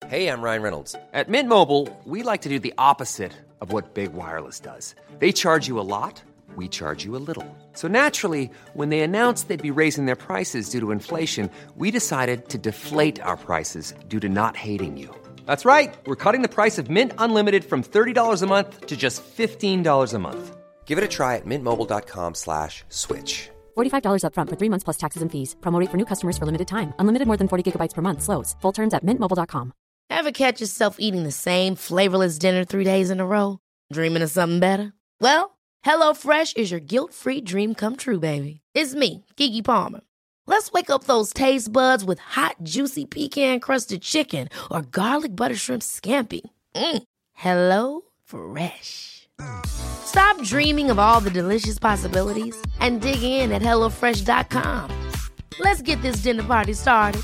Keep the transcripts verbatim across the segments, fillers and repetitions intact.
Hey, I'm Ryan Reynolds. At Mint Mobile, we like to do the opposite of what Big Wireless does. They charge you a lot, we charge you a little. So naturally, when they announced they'd be raising their prices due to inflation, we decided to deflate our prices due to not hating you. That's right. We're cutting the price of Mint Unlimited from thirty dollars a month to just fifteen dollars a month. Give it a try at mintmobile.com slash switch. forty-five dollars up front for three months plus taxes and fees. Promo rate for new customers for limited time. Unlimited more than forty gigabytes per month. Slows full terms at mint mobile dot com. Ever catch yourself eating the same flavorless dinner three days in a row? Dreaming of something better? Well, HelloFresh is your guilt-free dream come true, baby. It's me, Keke Palmer. Let's wake up those taste buds with hot, juicy pecan-crusted chicken or garlic butter shrimp scampi. Mm. Hello Fresh. Stop dreaming of all the delicious possibilities and dig in at hello fresh dot com. Let's get this dinner party started.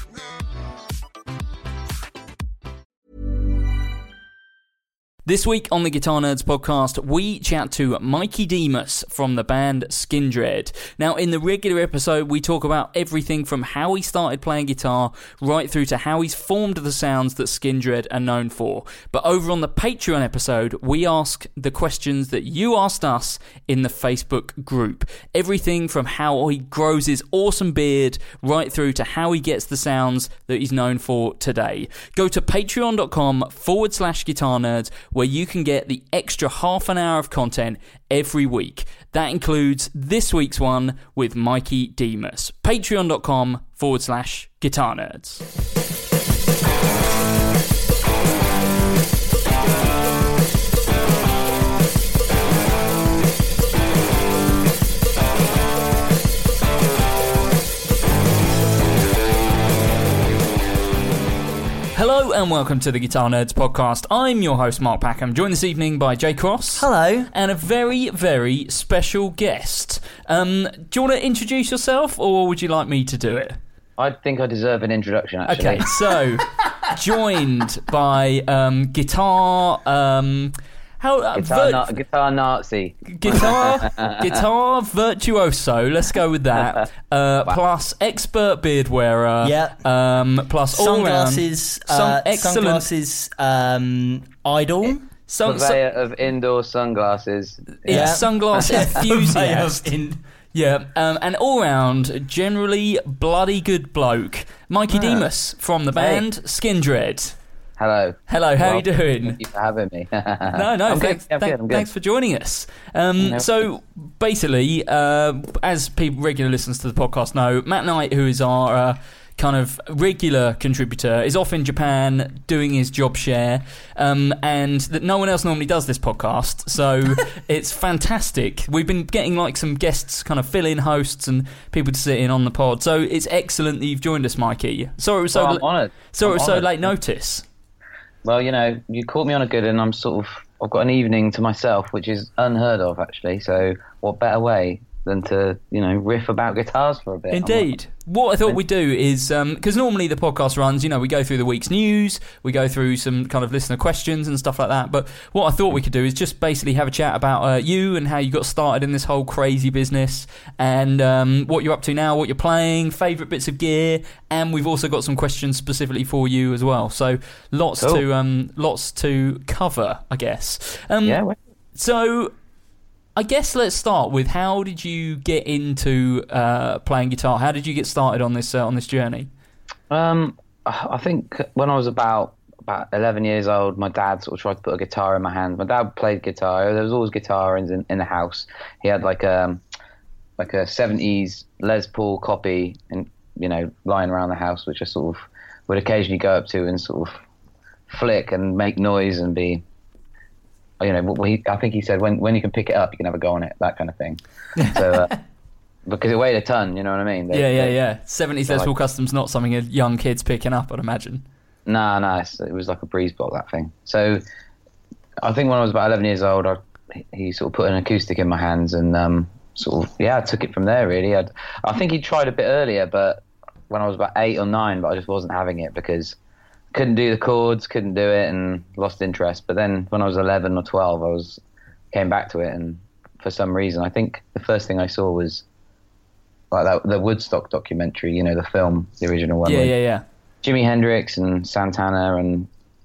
This week on the Guitar Nerds podcast, we chat to Mikey Demus from the band Skindred. Now, in the regular episode, we talk about everything from how he started playing guitar right through to how he's formed the sounds that Skindred are known for. But over on the Patreon episode, we ask the questions that you asked us in the Facebook group. Everything from how he grows his awesome beard right through to how he gets the sounds that he's known for today. Go to patreon.com forward slash guitar nerds where you can get the extra half an hour of content every week. That includes this week's one with Mikey Demus. Patreon.com forward slash guitar nerds. Hello and welcome to the Guitar Nerds podcast. I'm your host, Mark Packham, joined this evening by Jay Cross. Hello. And a very, very special guest. Um, do you want to introduce yourself, or would you like me to do it? I think I deserve an introduction, actually. Okay, so, joined by um, guitar... Um, How, uh, guitar, vir- na- guitar Nazi. Guitar, guitar virtuoso, let's go with that. Uh, Wow. Plus expert beard wearer. Yeah. Um, plus Sunglasses, all round, uh, some excellent sunglasses, um, idol. Some, Purveyor of indoor sunglasses. yeah, Yeah. sunglass enthusiast. In- Yeah, um, and all-round, generally bloody good bloke. Mikey Ah. Demus from the band Hey. Skindred. Hello. Hello, how Well, are you doing? Thank you for having me. No, no, I'm thanks, good. I'm thank- good. I'm good. thanks for joining us. Um, No. so, basically, uh, as people, regular listeners to the podcast know, Matt Knight, who is our uh, kind of regular contributor, is off in Japan doing his job share, um, and that no one else normally does this podcast, so it's fantastic. We've been getting like some guests, kind of fill-in hosts and people to sit in on the pod, so it's excellent that you've joined us, Mikey. Sorry it was so, Oh, I'm honoured. sorry it I'm was so honoured. late notice. Well, you know, you caught me on a good, and I'm sort of, I've got an evening to myself, which is unheard of, actually. So, what better way than to, you know, riff about guitars for a bit? Indeed. What I thought we'd do is, because um, normally the podcast runs, you know, we go through the week's news, we go through some kind of listener questions and stuff like that. But what I thought we could do is just basically have a chat about uh, you and how you got started in this whole crazy business, and um, what you're up to now, what you're playing, favourite bits of gear, and we've also got some questions specifically for you as well. So lots Cool. to um, lots to cover, I guess. Um, Yeah. Well, So. I guess let's start with, how did you get into uh, playing guitar? How did you get started on this uh, on this journey? Um, I think when I was about about eleven years old, my dad sort of tried to put a guitar in my hand. My dad played guitar. There was always guitar in in the house. He had like a like a seventies Les Paul copy, and you know, lying around the house, which I sort of would occasionally go up to and sort of flick and make noise and be, you know, well, he, I think he said when when you can pick it up, you can have a go on it, that kind of thing. So. Uh, Because it weighed a ton, you know what I mean? They, yeah, yeah, they, yeah. seventies Les Paul Custom's not something a young kid's picking up, I'd imagine. Nah, nah, it's, it was like a breeze block, that thing. So I think when I was about eleven years old, I, he sort of put an acoustic in my hands and um, sort of, yeah, I took it from there, really. I'd, I think he tried a bit earlier, but when I was about eight or nine, but I just wasn't having it because I couldn't do the chords, couldn't do it, and lost interest. But then when I was eleven or twelve, I was came back to it, and for some reason, I think the first thing I saw was like that, the Woodstock documentary, you know, the film, the original one. Yeah, with yeah, yeah. Jimi Hendrix and Santana and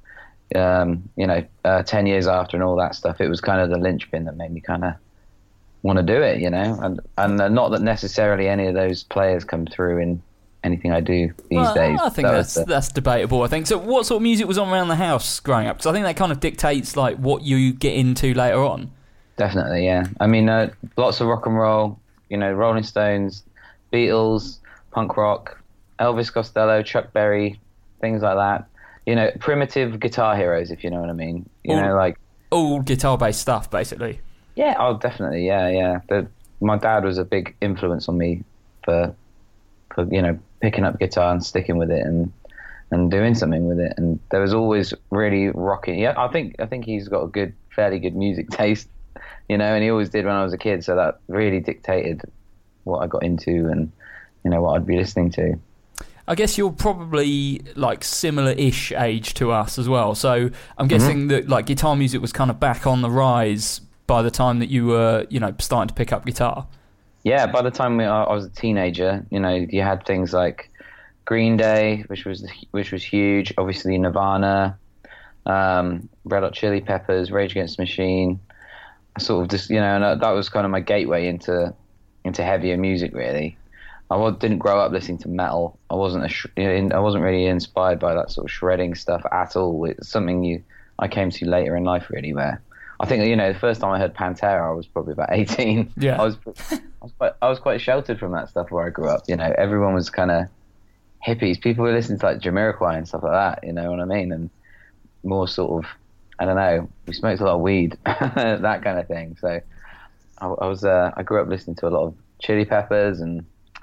um, you know, uh, ten years after and all that stuff, it was kind of the linchpin that made me kind of want to do it, you know, and and uh, not that necessarily any of those players come through in anything I do these well, days. I think that that's the, that's debatable. I think so. What sort of music was on around the house growing up? Because I think that kind of dictates like what you get into later on. Definitely, yeah. I mean, uh, lots of rock and roll. You know, Rolling Stones, Beatles, punk rock, Elvis Costello, Chuck Berry, things like that. You know, primitive guitar heroes, if you know what I mean. You all, know, like all guitar-based stuff, basically. Yeah, oh, definitely, yeah, yeah. The, my dad was a big influence on me for, for you know, picking up guitar and sticking with it and and doing something with it. And there was always really rocking. Yeah, I think I think he's got a good, fairly good music taste, you know, and he always did when I was a kid. So that really dictated what I got into and, you know, what I'd be listening to. I guess you're probably like similar-ish age to us as well. So I'm guessing mm-hmm. that like guitar music was kind of back on the rise by the time that you were, you know, starting to pick up guitar. Yeah, by the time we, I was a teenager, you know, you had things like Green Day, which was which was huge. Obviously Nirvana, um, Red Hot Chili Peppers, Rage Against the Machine. I sort of just, you know, and that was kind of my gateway into into heavier music, really. I didn't grow up listening to metal. I wasn't a sh- I wasn't really inspired by that sort of shredding stuff at all. It's something you I came to later in life, really. Where I think, you know, the first time I heard Pantera, I was probably about eighteen. Yeah, I was I was quite I was quite sheltered from that stuff where I grew up. You know, everyone was kind of hippies. People were listening to like Jamiroquai and stuff like that. You know what I mean? And more sort of, I don't know. We smoked a lot of weed, that kind of thing. So I, I was uh, I grew up listening to a lot of Chili Peppers and.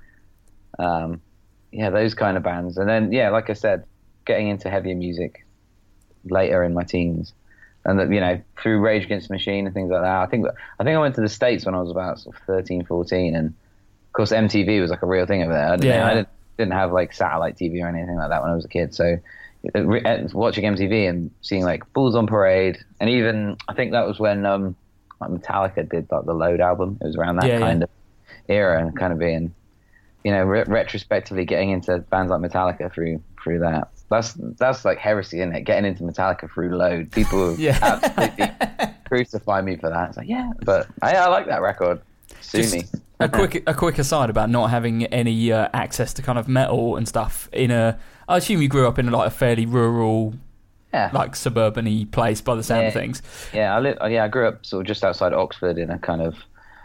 Um, yeah, those kind of bands, and then yeah, like I said, getting into heavier music later in my teens, and that, you know, through Rage Against the Machine and things like that. I think I think I went to the States when I was about sort of thirteen, fourteen, and of course M T V was like a real thing over there. I didn't, yeah, I didn't, didn't have like satellite T V or anything like that when I was a kid, so watching M T V and seeing like Bulls on Parade, and even I think that was when um, like Metallica did like the Load album. It was around that yeah, kind yeah. of era, and kind of being. You know, re- retrospectively getting into bands like Metallica through through that. That's that's like heresy, isn't it? Getting into Metallica through Load. People yeah. absolutely crucify me for that. It's like, yeah, but I, I like that record. Sue Just me. a quick a quick aside about not having any uh, access to kind of metal and stuff in a. I assume you grew up in like a fairly rural, yeah, like suburban-y place by the sound yeah. of things. Yeah, I li- yeah, I grew up sort of just outside Oxford in a kind of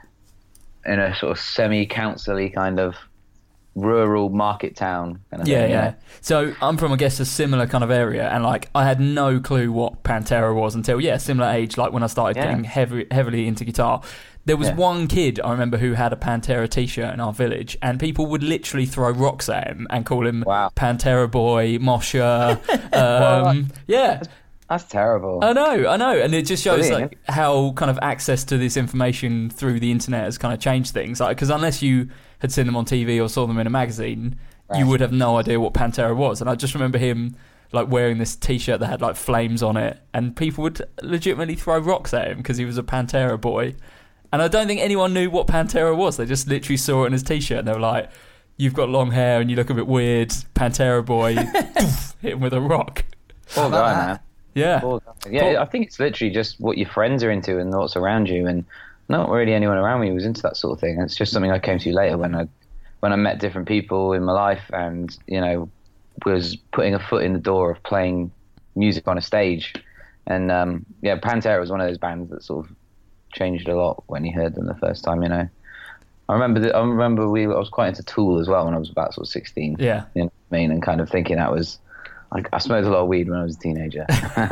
in a sort of semi-council-y kind of. Rural market town kind of yeah thing, yeah yeah. So I'm from, I guess, a similar kind of area, and like I had no clue what Pantera was until yeah similar age, like when I started yeah. getting heavy, heavily into guitar. There was yeah. one kid I remember who had a Pantera t-shirt in our village, and people would literally throw rocks at him and call him wow. Pantera Boy, Mosher. um, well, yeah that's, that's terrible. I know I know and it just shows Brilliant. like how kind of access to this information through the internet has kind of changed things, like because unless you had seen them on T V or saw them in a magazine, right. you would have no idea what Pantera was. And I just remember him like wearing this t-shirt that had like flames on it, and people would legitimately throw rocks at him because he was a Pantera boy. And I don't think anyone knew what Pantera was. They just literally saw it in his t-shirt and they were like, "You've got long hair and you look a bit weird, Pantera boy." Hit him with a rock. Poor guy, man. Yeah. Poor guy. Yeah, I think it's literally just what your friends are into and what's around you, and not really anyone around me was into that sort of thing. It's just something I came to later when I when I met different people in my life and, you know, was putting a foot in the door of playing music on a stage. And um, yeah, Pantera was one of those bands that sort of changed a lot when you heard them the first time, you know. I remember that, I remember we I was quite into Tool as well when I was about sort of sixteen. Yeah. You know what I mean? And kind of thinking that was I, I smoked a lot of weed when I was a teenager.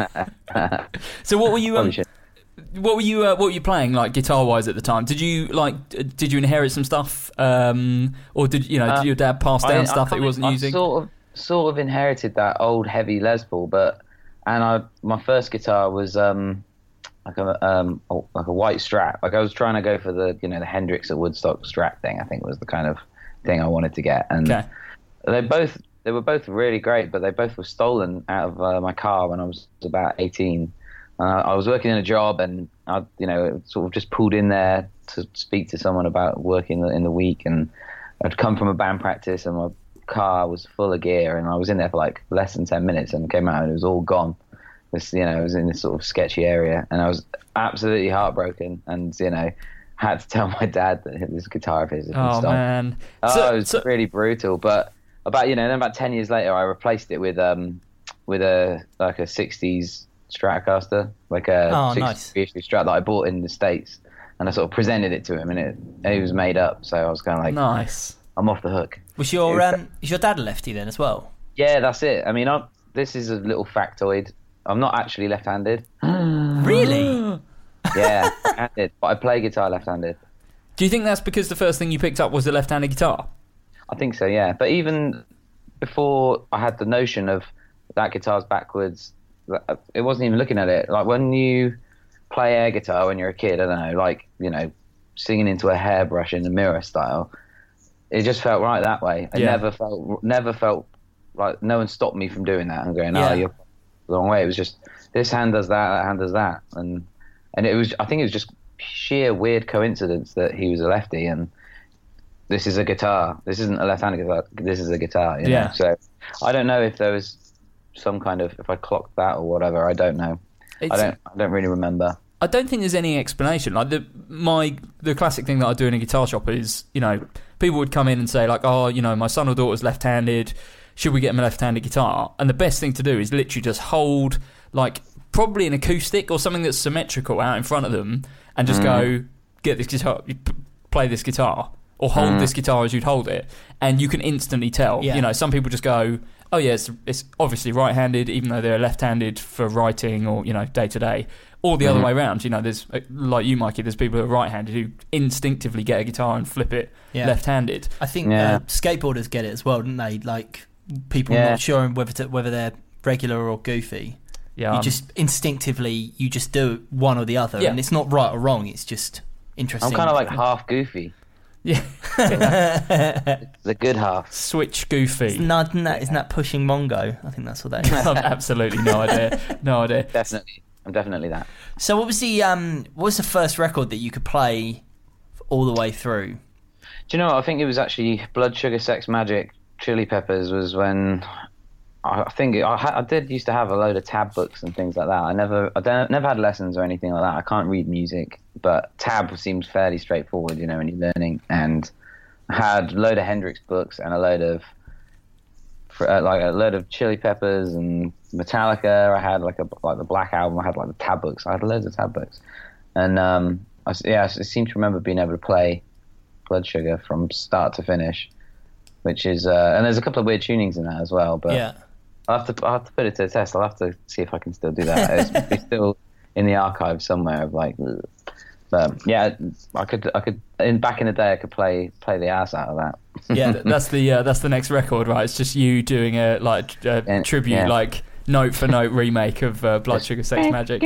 So what were you um, What were you uh, What were you playing, like guitar wise, at the time? Did you like Did you inherit some stuff, um, or did you know? Did your dad pass down I, stuff I that he wasn't I using? Sort of, sort of inherited that old heavy Les Paul, but and I my first guitar was um, like a um, like a white Strat. Like I was trying to go for the you know the Hendrix at Woodstock Strat thing. I think was the kind of thing I wanted to get, and okay. they both they were both really great, but they both were stolen out of uh, my car when I was about eighteen. Uh, I was working in a job, and I, you know, sort of just pulled in there to speak to someone about working in the week. And I'd come from a band practice, and my car was full of gear, and I was in there for like less than ten minutes, and came out, and it was all gone. This, you know, I was in this sort of sketchy area, and I was absolutely heartbroken, and you know, had to tell my dad that this guitar of his had been Oh stolen. man! Oh, So- it was so- really brutal. But about you know, then about ten years later, I replaced it with um with a like a sixties Stratocaster, like a Oh, sixties nice. reissue Strat that I bought in the States, and I sort of presented it to him, and it and it was made up. So I was kind of like, Nice. I'm off the hook. Was your um, is your dad a lefty then as well? Yeah, that's it. I mean, I'm, this is a little factoid. I'm not actually left-handed. Really? Yeah, left-handed, but I play guitar left-handed. Do you think that's because the first thing you picked up was the left-handed guitar? I think so, yeah. But even before I had the notion of that guitar's backwards, it wasn't even looking at it. Like when you play air guitar when you're a kid, I don't know, like, you know, singing into a hairbrush in the mirror style, it just felt right that way. It Yeah. never felt, never felt like no one stopped me from doing that and going, Yeah. oh, you're the wrong way. It was just this hand does that, that hand does that, and and it was. I think it was just sheer weird coincidence that he was a lefty and this is a guitar. This isn't a left-handed guitar. This is a guitar. You know? Yeah. So I don't know if there was some kind of if I clocked that or whatever. I don't know. It's, I don't. I don't really remember. I don't think there's any explanation. Like the my the classic thing that I do in a guitar shop is, you know, people would come in and say like, oh, you know, my son or daughter's left-handed. Should we get him a left-handed guitar? And the best thing to do is literally just hold like probably an acoustic or something that's symmetrical out in front of them, and just go get this guitar, p- play this guitar, or hold Mm. this guitar as you'd hold it, and you can instantly tell. Yeah. You know, some people just go, oh yeah, it's, it's obviously right-handed, even though they're left-handed for writing or, you know, day to day. Or the other way around, you know, there's like you, Mikey. There's people who are right-handed who instinctively get a guitar and flip it Yeah. left-handed. I think Yeah. uh, skateboarders get it as well, don't they? Like people Yeah. not sure whether to, whether they're regular or goofy. Yeah, you I'm- just instinctively you just do one or the other, Yeah. and it's not right or wrong. It's just interesting. I'm kind of like half goofy. yeah, The good half. switch goofy. Isn't that, isn't that, isn't that pushing Mongo? I think that's what that is. I've absolutely no idea. No idea. Definitely. I'm definitely that. So, what was the um, what was the first record that you could play all the way through? Do you know what? I think it was actually Blood Sugar Sex Magic Chili Peppers was when I I think it, I, ha- I did used to have a load of tab books and things like that. I never I don't, never had lessons or anything like that. I can't read music, but tab seems fairly straightforward, you know, when you're learning. And I had a load of Hendrix books and a load of for, uh, like a load of Chili Peppers and Metallica. I had like a like the Black Album. I had like the tab books. I had loads of tab books, and um, I, s- yeah, I s- seem to remember being able to play Blood Sugar from start to finish, which is uh, and there's a couple of weird tunings in that as well. But Yeah. I'll have to I'll have to put it to the test. I'll have to see if I can still do that. It's probably still in the archive somewhere of like. ugh. But yeah, I could I could in back in the day I could play play the ass out of that. Yeah, th- that's the uh, that's the next record, right? It's just you doing a like a Yeah, tribute, yeah. like note for note remake of uh, Blood Sugar Sex Magic.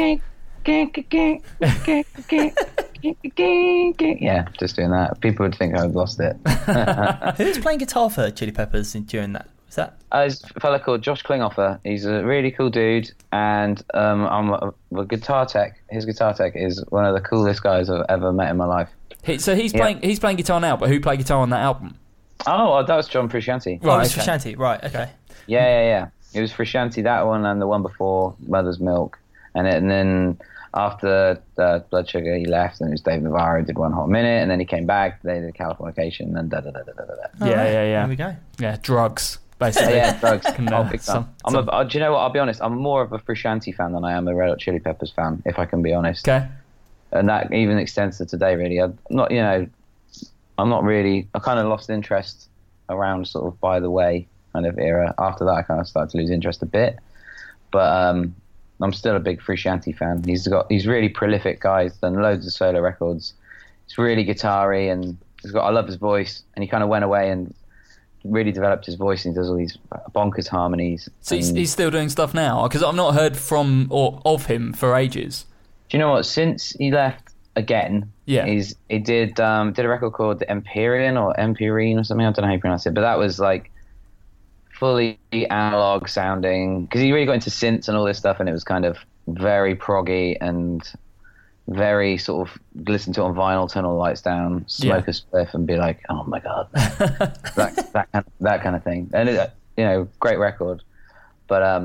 Yeah, just doing that. People would think I've lost it. Who was playing guitar for Chili Peppers in- during that? Was that? Uh, there's a fella called Josh Klinghoffer. He's a really cool dude, and um, I'm a, a guitar tech. His guitar tech is one of the coolest guys I've ever met in my life. He, so he's Yeah. playing he's playing guitar now, but who played guitar on that album? Oh, well, that was John Frusciante. Oh, it was okay. Frusciante. Right. Okay. Yeah, yeah, yeah. It was Frusciante, that one, and the one before, Mother's Milk. And, it, and then after the Blood Sugar, he left, and it was Dave Navarro, did One Hot Minute, and then he came back, they did Californication, and da da da da da da. All Yeah, right, yeah, yeah. There we go. Yeah, drugs basically. Yeah, drugs. Can, Oh, uh, big some- time. I'm some- a, uh, do you know what? I'll be honest. I'm more of a Frusciante fan than I am a Red Hot Chili Peppers fan, if I can be honest. Okay. And that even extends to today, really. I'm not, you know, I'm not really. I kind of lost interest around sort of By the Way kind of era. After that, I kind of started to lose interest a bit. But um, I'm still a big Frusciante fan. He's got he's really prolific guy. He's done loads of solo records. He's really guitar-y, and he's got. I love his voice. And he kind of went away and really developed his voice. And he does all these bonkers harmonies. So he's, And- he's still doing stuff now because I've not heard from or of him for ages. Do you know what? Since he left again, Yeah. he's he did um did a record called the Empyrean or Empyrean or something. I don't know how you pronounce it, but that was like fully analog sounding because he really got into synths and all this stuff, and it was kind of very proggy and very sort of listen to it on vinyl, turn all the lights down, smoke Yeah. a spliff, and be like, oh my god, that that kind of, that kind of thing. And it, you know, great record. But um,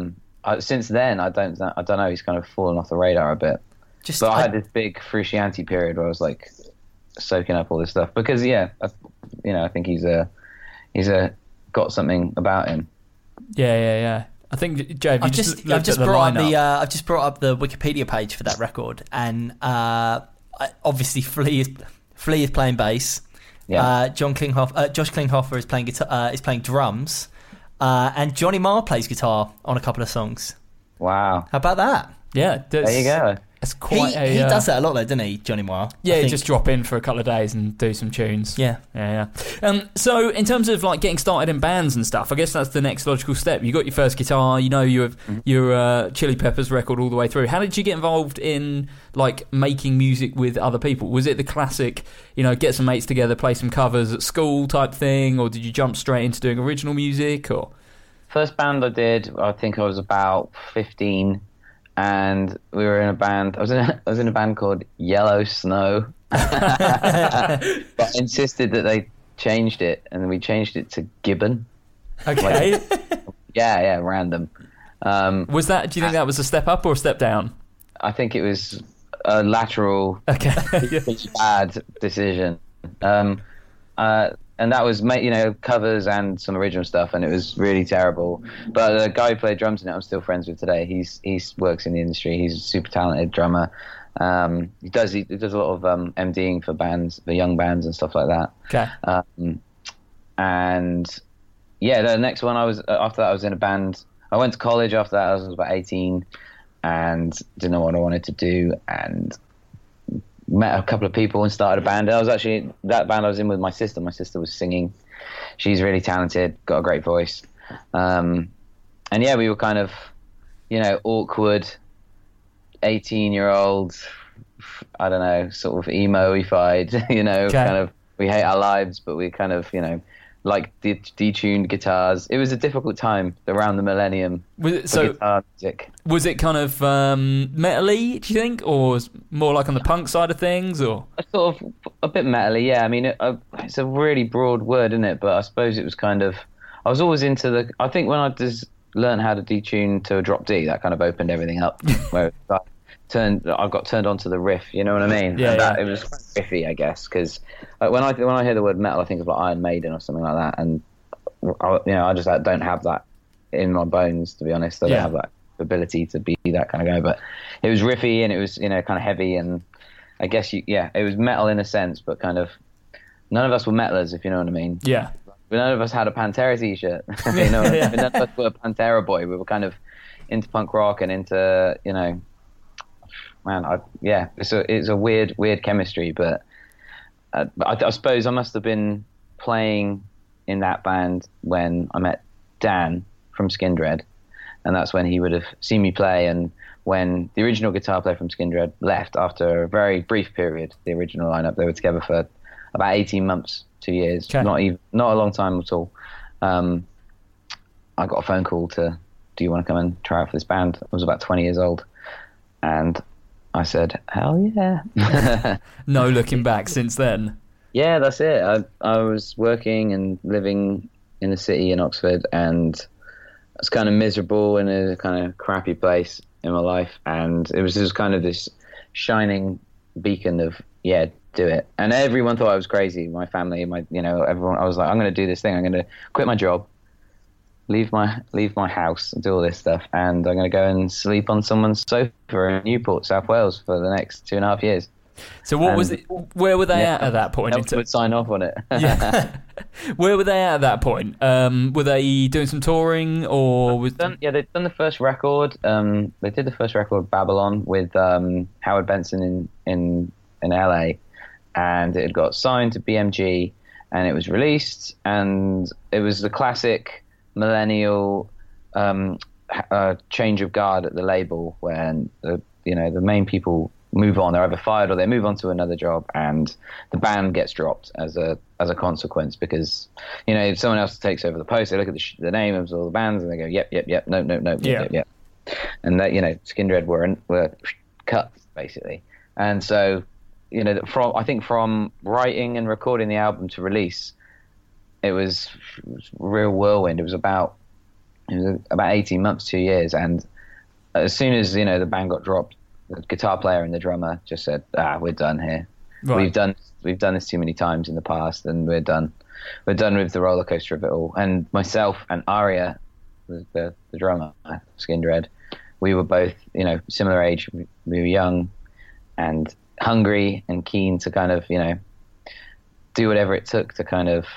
I, since then, I don't I don't know. He's kind of fallen off the radar a bit. Just but I, I- had this big Frusciante period where I was like soaking up all this stuff because yeah, I, you know, I think he's a he's a got something about him. Yeah, yeah, yeah. I think Jay, have you I've just, just, looked I've just at the brought up lineup? the uh, I've just brought up the Wikipedia page for that record, and uh, I- obviously Flea is Flea is playing bass. Yeah. Uh, John Klinghoffer, uh, Josh Klinghoffer is playing guitar, uh, is playing drums, uh, and Johnny Marr plays guitar on a couple of songs. Wow. How about that? Yeah, that's, There you go. It's He, quite a, he uh, does that a lot, though, doesn't he, Johnny Marr? I Yeah, think. just drop in for a couple of days and do some tunes. Yeah. Yeah, yeah. Um, so, in terms of like getting started in bands and stuff, I guess that's the next logical step. You got your first guitar, you know, you have Mm-hmm. your uh, Chili Peppers record all the way through. How did you get involved in like making music with other people? Was it the classic, you know, get some mates together, play some covers at school type thing, or did you jump straight into doing original music? Or First band I did, I think I was about fifteen, and we were in a band. I was in a, I was in a band called Yellow Snow, but I insisted that they changed it, and we changed it to Gibbon. okay, Yeah, yeah, random. Um, was that? Do you think that was a step up or a step down? I think it was a lateral, Okay, bad decision. Um, uh, and that was, ma- you know, covers and some original stuff, and it was really terrible. But the guy who played drums in it, I'm still friends with today. He's he's works in the industry. He's a super talented drummer. Um, he does he, does a lot of um, MDing for bands, for young bands and stuff like that. okay. Um, and yeah, the next one I was after that I was in a band. I went to college after that. I was about eighteen, and didn't know what I wanted to do, and met a couple of people and started a band. I was actually that band I was in with my sister. My sister was singing. She's really talented, got a great voice, um, and yeah, we were kind of, you know, awkward eighteen-year-old. I don't know, sort of emo-ified. You know, Okay. kind of. We hate our lives, but we kind of, you know, like de- detuned guitars. It was a difficult time around the millennium Was it, for so guitar music. was it kind of um, metal-y, do you think, or was more like on the punk side of things, or? A sort of a bit metally, yeah. I mean, it, uh, it's a really broad word, isn't it? But I suppose it was kind of. I was always into the. I think when I just learned how to detune to a drop D, that kind of opened everything up. Where I turned, I got turned on to the riff. You know what I mean? Yeah, And that, yeah. It was quite riffy, I guess, because uh, when I when I hear the word metal, I think of like Iron Maiden or something like that, and I, you know, I just uh, don't have that in my bones, to be honest. I don't Yeah. have that ability to be that kind of guy. But it was riffy and it was, you know, kind of heavy, and I guess you, yeah, it was metal in a sense, but kind of none of us were metalers, if you know what I mean. Yeah. None of us had a Pantera t-shirt. you know, Yeah. none of us were a Pantera boy. We were kind of into punk rock and into, you know, man, I, yeah, it's a it's a weird weird chemistry, but uh, I, I suppose I must have been playing in that band when I met Dan from Skindred, and that's when he would have seen me play, and when the original guitar player from Skindred left after a very brief period, the original lineup, they were together for about eighteen months, two years, Okay. not even not a long time at all. Um, I got a phone call to, do you want to come and try out for this band? I was about twenty years old, and I said, hell yeah. No looking back since then. Yeah, that's it. I I was working and living in the city in Oxford, and I was kind of miserable in a kind of crappy place in my life, and it was just kind of this shining beacon of, yeah, do it. And everyone thought I was crazy. My family, my, you know, everyone. I was like, I'm going to do this thing. I'm going to quit my job, leave my leave my house, and do all this stuff, and I'm going to go and sleep on someone's sofa in Newport, South Wales, for the next two and a half years. So what was And- it? Where were they Yeah. at at that point? No in one ter- would sign off on it. Yeah. Where were they at at that point? Um, were they doing some touring, or was done, yeah, they've done the first record. Um, they did the first record, Babylon, with um, Howard Benson in, in in L A, and it had got signed to B M G, and it was released, and it was the classic millennial um, uh, change of guard at the label, when the you know the main people move on, they're either fired or they move on to another job, and the band gets dropped as a as a consequence, because you know if someone else takes over the post, they look at the, sh- the name of all the bands and they go, yep, yep, yep, no, no, no, Yeah. yep, yep, yep. And that, you know, Skindred were were cut basically, and so you know from I think from writing and recording the album to release, it was, it was a real whirlwind. It was about it was about eighteen months, two years, and as soon as you know the band got dropped, the guitar player and the drummer just said, "Ah, we're done here. Right. We've done we've done this too many times in the past, and we're done. We're done with the roller coaster of it all." And myself and Aria, the the, the drummer, Skindred, we were both you know similar age. We, we were young and hungry and keen to kind of you know do whatever it took to kind of.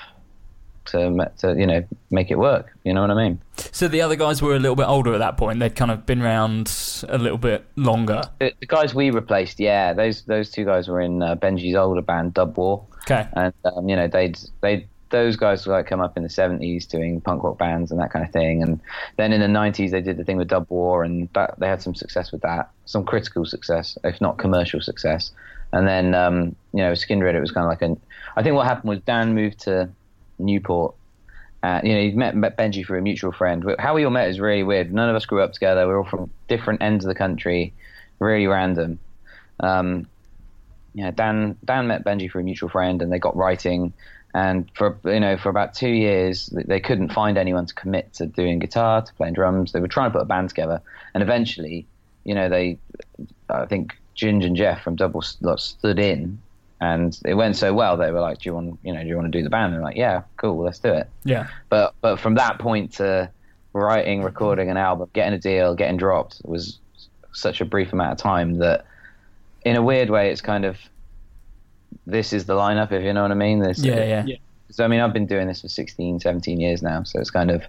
To, to you know make it work, you know what I mean. So the other guys were a little bit older at that point. They'd kind of been around a little bit longer. The, the guys we replaced, yeah, those those two guys were in uh, Benji's older band, Dub War. Okay, and um, you know they'd they those guys like come up in the seventies doing punk rock bands and that kind of thing, and then in the nineties they did the thing with Dub War, and that, they had some success with that, some critical success, if not commercial success. And then um, you know Skindred, it was kind of like an. I think what happened was Dan moved to Newport. Uh, you know, he met, met Benji through a mutual friend. How we all met is really weird. None of us grew up together. We we're all from different ends of the country, really random. Um, yeah, Dan Dan met Benji through a mutual friend, and they got writing. And for you know, for about two years, they couldn't find anyone to commit to doing guitar, to playing drums. They were trying to put a band together, and eventually, you know, they, I think Ginge and Jeff from Double stood in. And it went so well, they were like, "Do you want, you know, do you want to do the band?" And they're like, "Yeah, cool, let's do it." Yeah. But but from that point to writing, recording an album, getting a deal, getting dropped was such a brief amount of time that, in a weird way, it's kind of this is the lineup, if you know what I mean. This, yeah, yeah, yeah. So I mean, I've been doing this for sixteen, seventeen years now, so it's kind of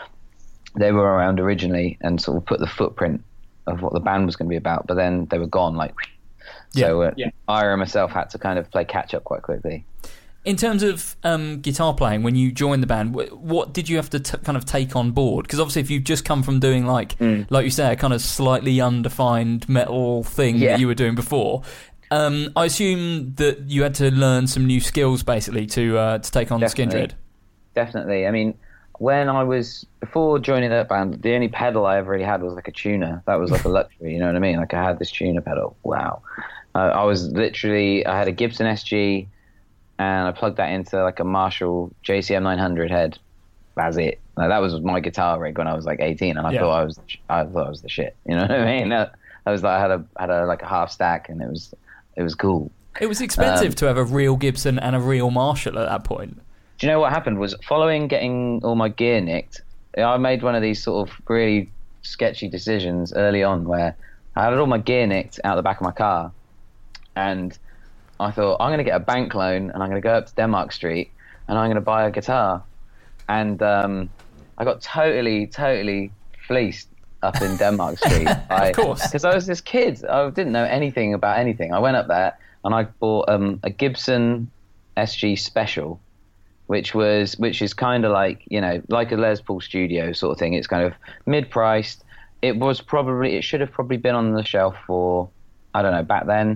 they were around originally and sort of put the footprint of what the band was going to be about, but then they were gone like. So uh, yeah. Ira and myself had to kind of play catch up quite quickly. In terms of um, guitar playing, when you joined the band, what did you have to t- kind of take on board? Because obviously, if you've just come from doing like, mm. like you say, a kind of slightly undefined metal thing yeah. that you were doing before, um, I assume that you had to learn some new skills basically to uh, to take on Definitely. Skindred. Definitely. I mean, when I was before joining that band, the only pedal I ever really had was like a tuner. That was like a luxury, you know what I mean? Like I had this tuner pedal. Wow. Uh, I was literally, I had a Gibson S G, and I plugged that into like a Marshall J C M nine hundred head. That's it. Like, that was my guitar rig when I was like eighteen, and I yeah. thought I was, I thought I was the shit. You know what I mean? I was like, I had a had a like a half stack, and it was, it was cool. It was expensive um, to have a real Gibson and a real Marshall at that point. Do you know what happened was following getting all my gear nicked, I made one of these sort of really sketchy decisions early on where I had all my gear nicked out the back of my car. And I thought, I'm going to get a bank loan and I'm going to go up to Denmark Street and I'm going to buy a guitar. And um, I got totally, totally fleeced up in Denmark Street. I, of course. Because I was this kid. I didn't know anything about anything. I went up there and I bought um, a Gibson S G Special, which was which is kind of like, you know, like a Les Paul Studio sort of thing. It's kind of mid-priced. It was probably, it should have probably been on the shelf for, I don't know, back then,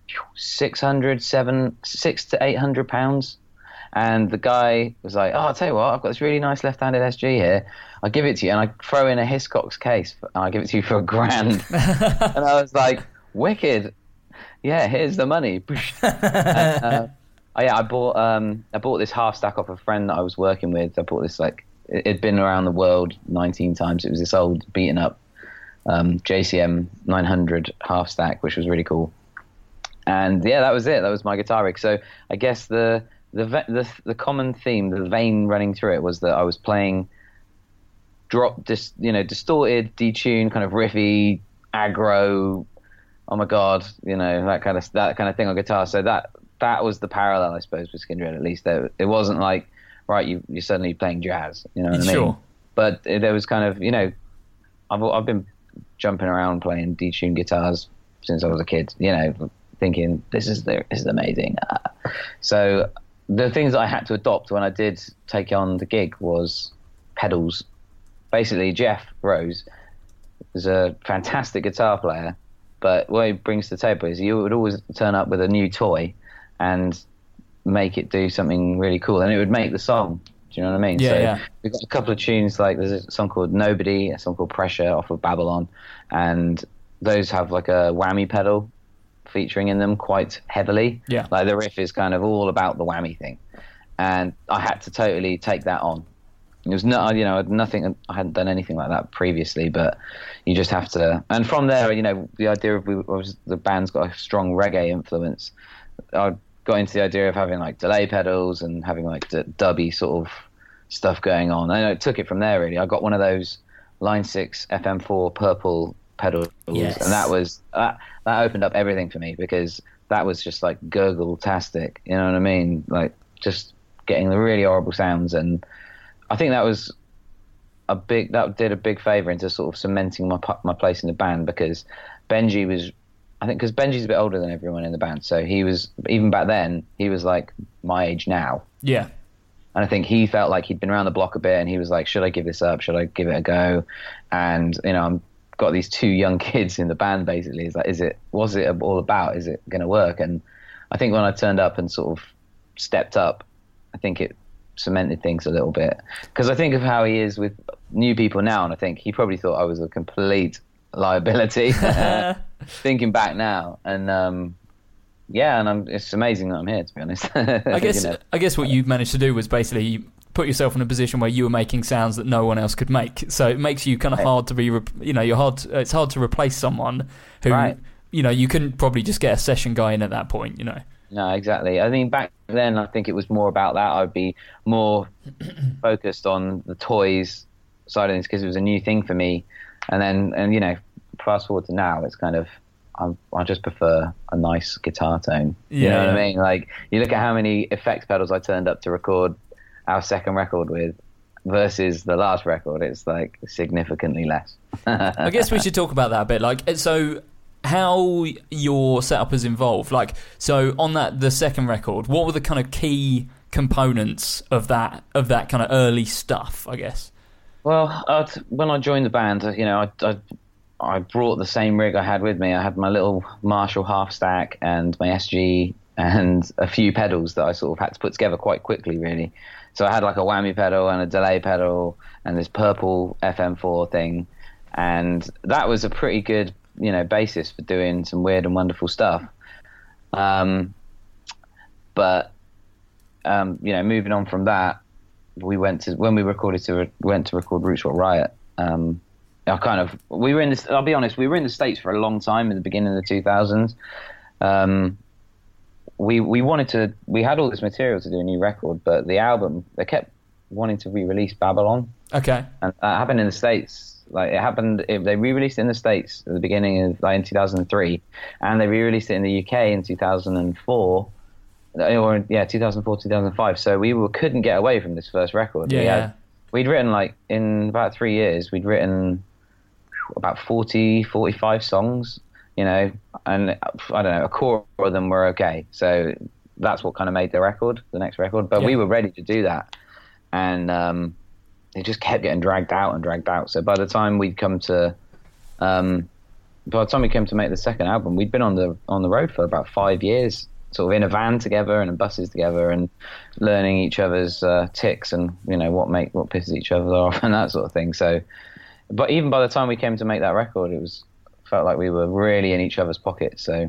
six hundred, seven, six to eight hundred pounds. And the guy was like, "Oh, I'll tell you what, I've got this really nice left-handed S G here. I'll give it to you." And I throw in a Hiscox case and I give it to you for a grand. And I was like, "Wicked! Yeah, here's the money." and, uh, oh, yeah, I bought um, I bought this half stack off a friend that I was working with. I bought this like it had been around the world nineteen times. It was this old beaten up um, J C M nine hundred half stack, which was really cool. And yeah, that was it. That was my guitar rig. So I guess the the the the common theme, the vein running through it, was that I was playing drop, dis, you know, distorted, detuned, kind of riffy, aggro. Oh my god, you know, that kind of that kind of thing on guitar. So that that was the parallel, I suppose, with Skindred. At least there, it wasn't like right, you you're suddenly playing jazz. You know what I mean? Sure. But there was kind of, you know, I've I've been jumping around playing detuned guitars since I was a kid. You know. Thinking this is the, this is amazing. Uh, so the things that I had to adopt when I did take on the gig was pedals. Basically, Jeff Rose is a fantastic guitar player, but what he brings to the table is he would always turn up with a new toy and make it do something really cool, and it would make the song. Do you know what I mean? Yeah, so yeah. We've got a couple of tunes, like there's a song called Nobody, a song called Pressure off of Babylon, and those have like a whammy pedal featuring in them quite heavily. Yeah. Like the riff is kind of all about the whammy thing. And I had to totally take that on it was not, you know, nothing. I hadn't done anything like that previously, but you just have to. And from there, you know, the idea of we was the band's got a strong reggae influence. I got into the idea of having like delay pedals and having like d- dubby sort of stuff going on. And I took it from there. Really, I got one of those Line Six F M four purple pedals, yes. and that was that. That opened up everything for me because that was just like gurgle-tastic. You know what I mean? Like just getting the really horrible sounds, and I think that was a big. That did a big favour into sort of cementing my my place in the band because Benji was. I think because Benji's a bit older than everyone in the band, so he was even back then. He was like my age now. Yeah. And I think he felt like he'd been around the block a bit, and he was like, "Should I give this up? Should I give it a go?" And you know, I'm got these two young kids in the band. Basically, it's like, is it? Was it all about? Is it going to work? And I think when I turned up and sort of stepped up, I think it cemented things a little bit. Because I think of how he is with new people now, and I think he probably thought I was a complete liability. Thinking back now, and um, yeah, and I'm, it's amazing that I'm here, to be honest. I guess you know? I guess what you managed to do was basically put yourself in a position where you were making sounds that no one else could make. So it makes you kind of hard to be, you know, you're hard. It's hard to replace someone who, right. you know, you couldn't probably just get a session guy in at that point, you know. No, exactly. I mean, back then, I think it was more about that. I'd be more focused on the toys side of things because it was a new thing for me. And then, and you know, fast forward to now, it's kind of, I, I just prefer a nice guitar tone. You yeah, know what yeah. I mean? Like, you look at how many effects pedals I turned up to record our second record with versus the last record, it's like significantly less. I guess we should talk about that a bit. Like, so how your setup is involved. Like, so on that, the second record, what were the kind of key components of that, of that kind of early stuff, I guess? Well, I'd, when I joined the band, you know, I, I I brought the same rig I had with me. I had my little Marshall half stack and my S G and a few pedals that I sort of had to put together quite quickly, really. So I had like a whammy pedal and a delay pedal and this purple F M four thing, and that was a pretty good, you know, basis for doing some weird and wonderful stuff. Um, but um, you know, moving on from that, we went to when we recorded to re- went to record Roots Rock Riot. Um, I kind of we were in this. I'll be honest, we were in the States for a long time in the beginning of the two thousands. Um, we we wanted to. We had all this material to do a new record, but the album they kept wanting to re-release Babylon. Okay, and that happened in the States. Like it happened, it, they re-released it in the States at the beginning of like in two thousand three, and they re-released it in the U K in two thousand four. Or yeah, two thousand four, two thousand five. So we were, couldn't get away from this first record. Yeah, we had, yeah. We'd written like in about three years, we'd written about forty, forty-five songs, you know, and I don't know, a core of them were okay. So that's what kind of made the record, the next record. But yeah. we were ready to do that, and um, it just kept getting dragged out and dragged out. So by the time we'd come to, um, by the time we came to make the second album, we'd been on the on the road for about five years. Sort of in a van together and in buses together and learning each other's uh, ticks and, you know, what make what pisses each other off and that sort of thing. So, but even by the time we came to make that record, it was felt like we were really in each other's pockets. So,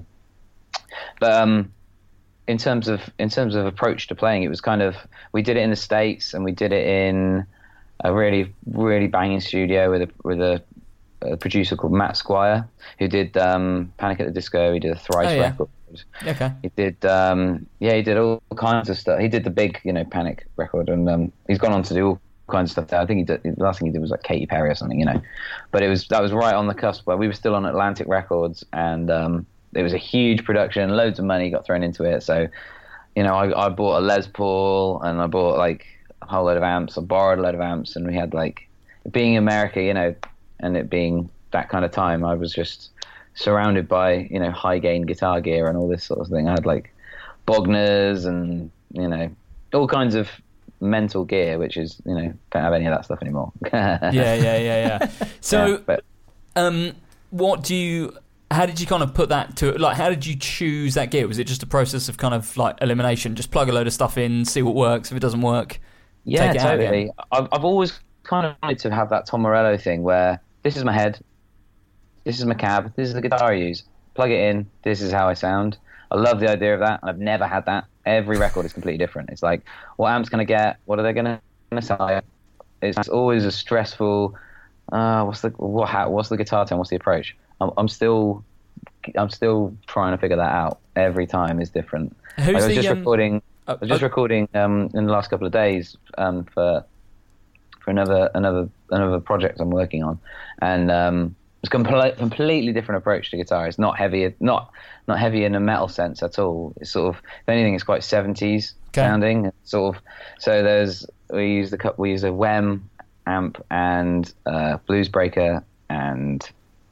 but um, in terms of in terms of approach to playing, it was kind of we did it in the States and we did it in a really really banging studio with a with a, a producer called Matt Squire who did um, Panic at the Disco. He did a Thrice oh, yeah. record. Okay. He did, um, yeah, he did all kinds of stuff. He did the big, you know, Panic record, and um, he's gone on to do all kinds of stuff there. I think he did, the last thing he did was like Katy Perry or something, you know. But it was that was right on the cusp where we were still on Atlantic Records, and um, it was a huge production, loads of money got thrown into it. So, you know, I, I bought a Les Paul, and I bought like a whole load of amps. I borrowed a load of amps, and we had like, being America, you know, and it being that kind of time, I was just surrounded by, you know, high gain guitar gear and all this sort of thing. I had like Bogners and, you know, all kinds of mental gear, which is, you know, don't have any of that stuff anymore. yeah, yeah, yeah, yeah. So, yeah, but, um, what do you? How did you kind of put that to? Like, how did you choose that gear? Was it just a process of kind of like elimination? Just plug a load of stuff in, see what works. If it doesn't work, yeah, take it totally. out again. I've I've always kind of wanted to have that Tom Morello thing where this is my head. This is my cab. This is the guitar I use. Plug it in. This is how I sound. I love the idea of that. I've never had that. Every record is completely different. It's like, what amps can I get? What are they going to sound like? it's always a stressful. Uh, what's the what? How, what's the guitar tone? What's the approach? I'm, I'm still, I'm still trying to figure that out. Every time is different. Who's like I was the, just um, recording. uh, I was just uh, recording um, in the last couple of days um, for for another another another project I'm working on, and um, it's a compl- completely different approach to guitar. It's not heavy, not not heavy in a metal sense at all. It's sort of, if anything, it's quite seventies Okay. sounding. Sort of. So there's we use the cut- we use a W E M amp and uh, Blues Breaker and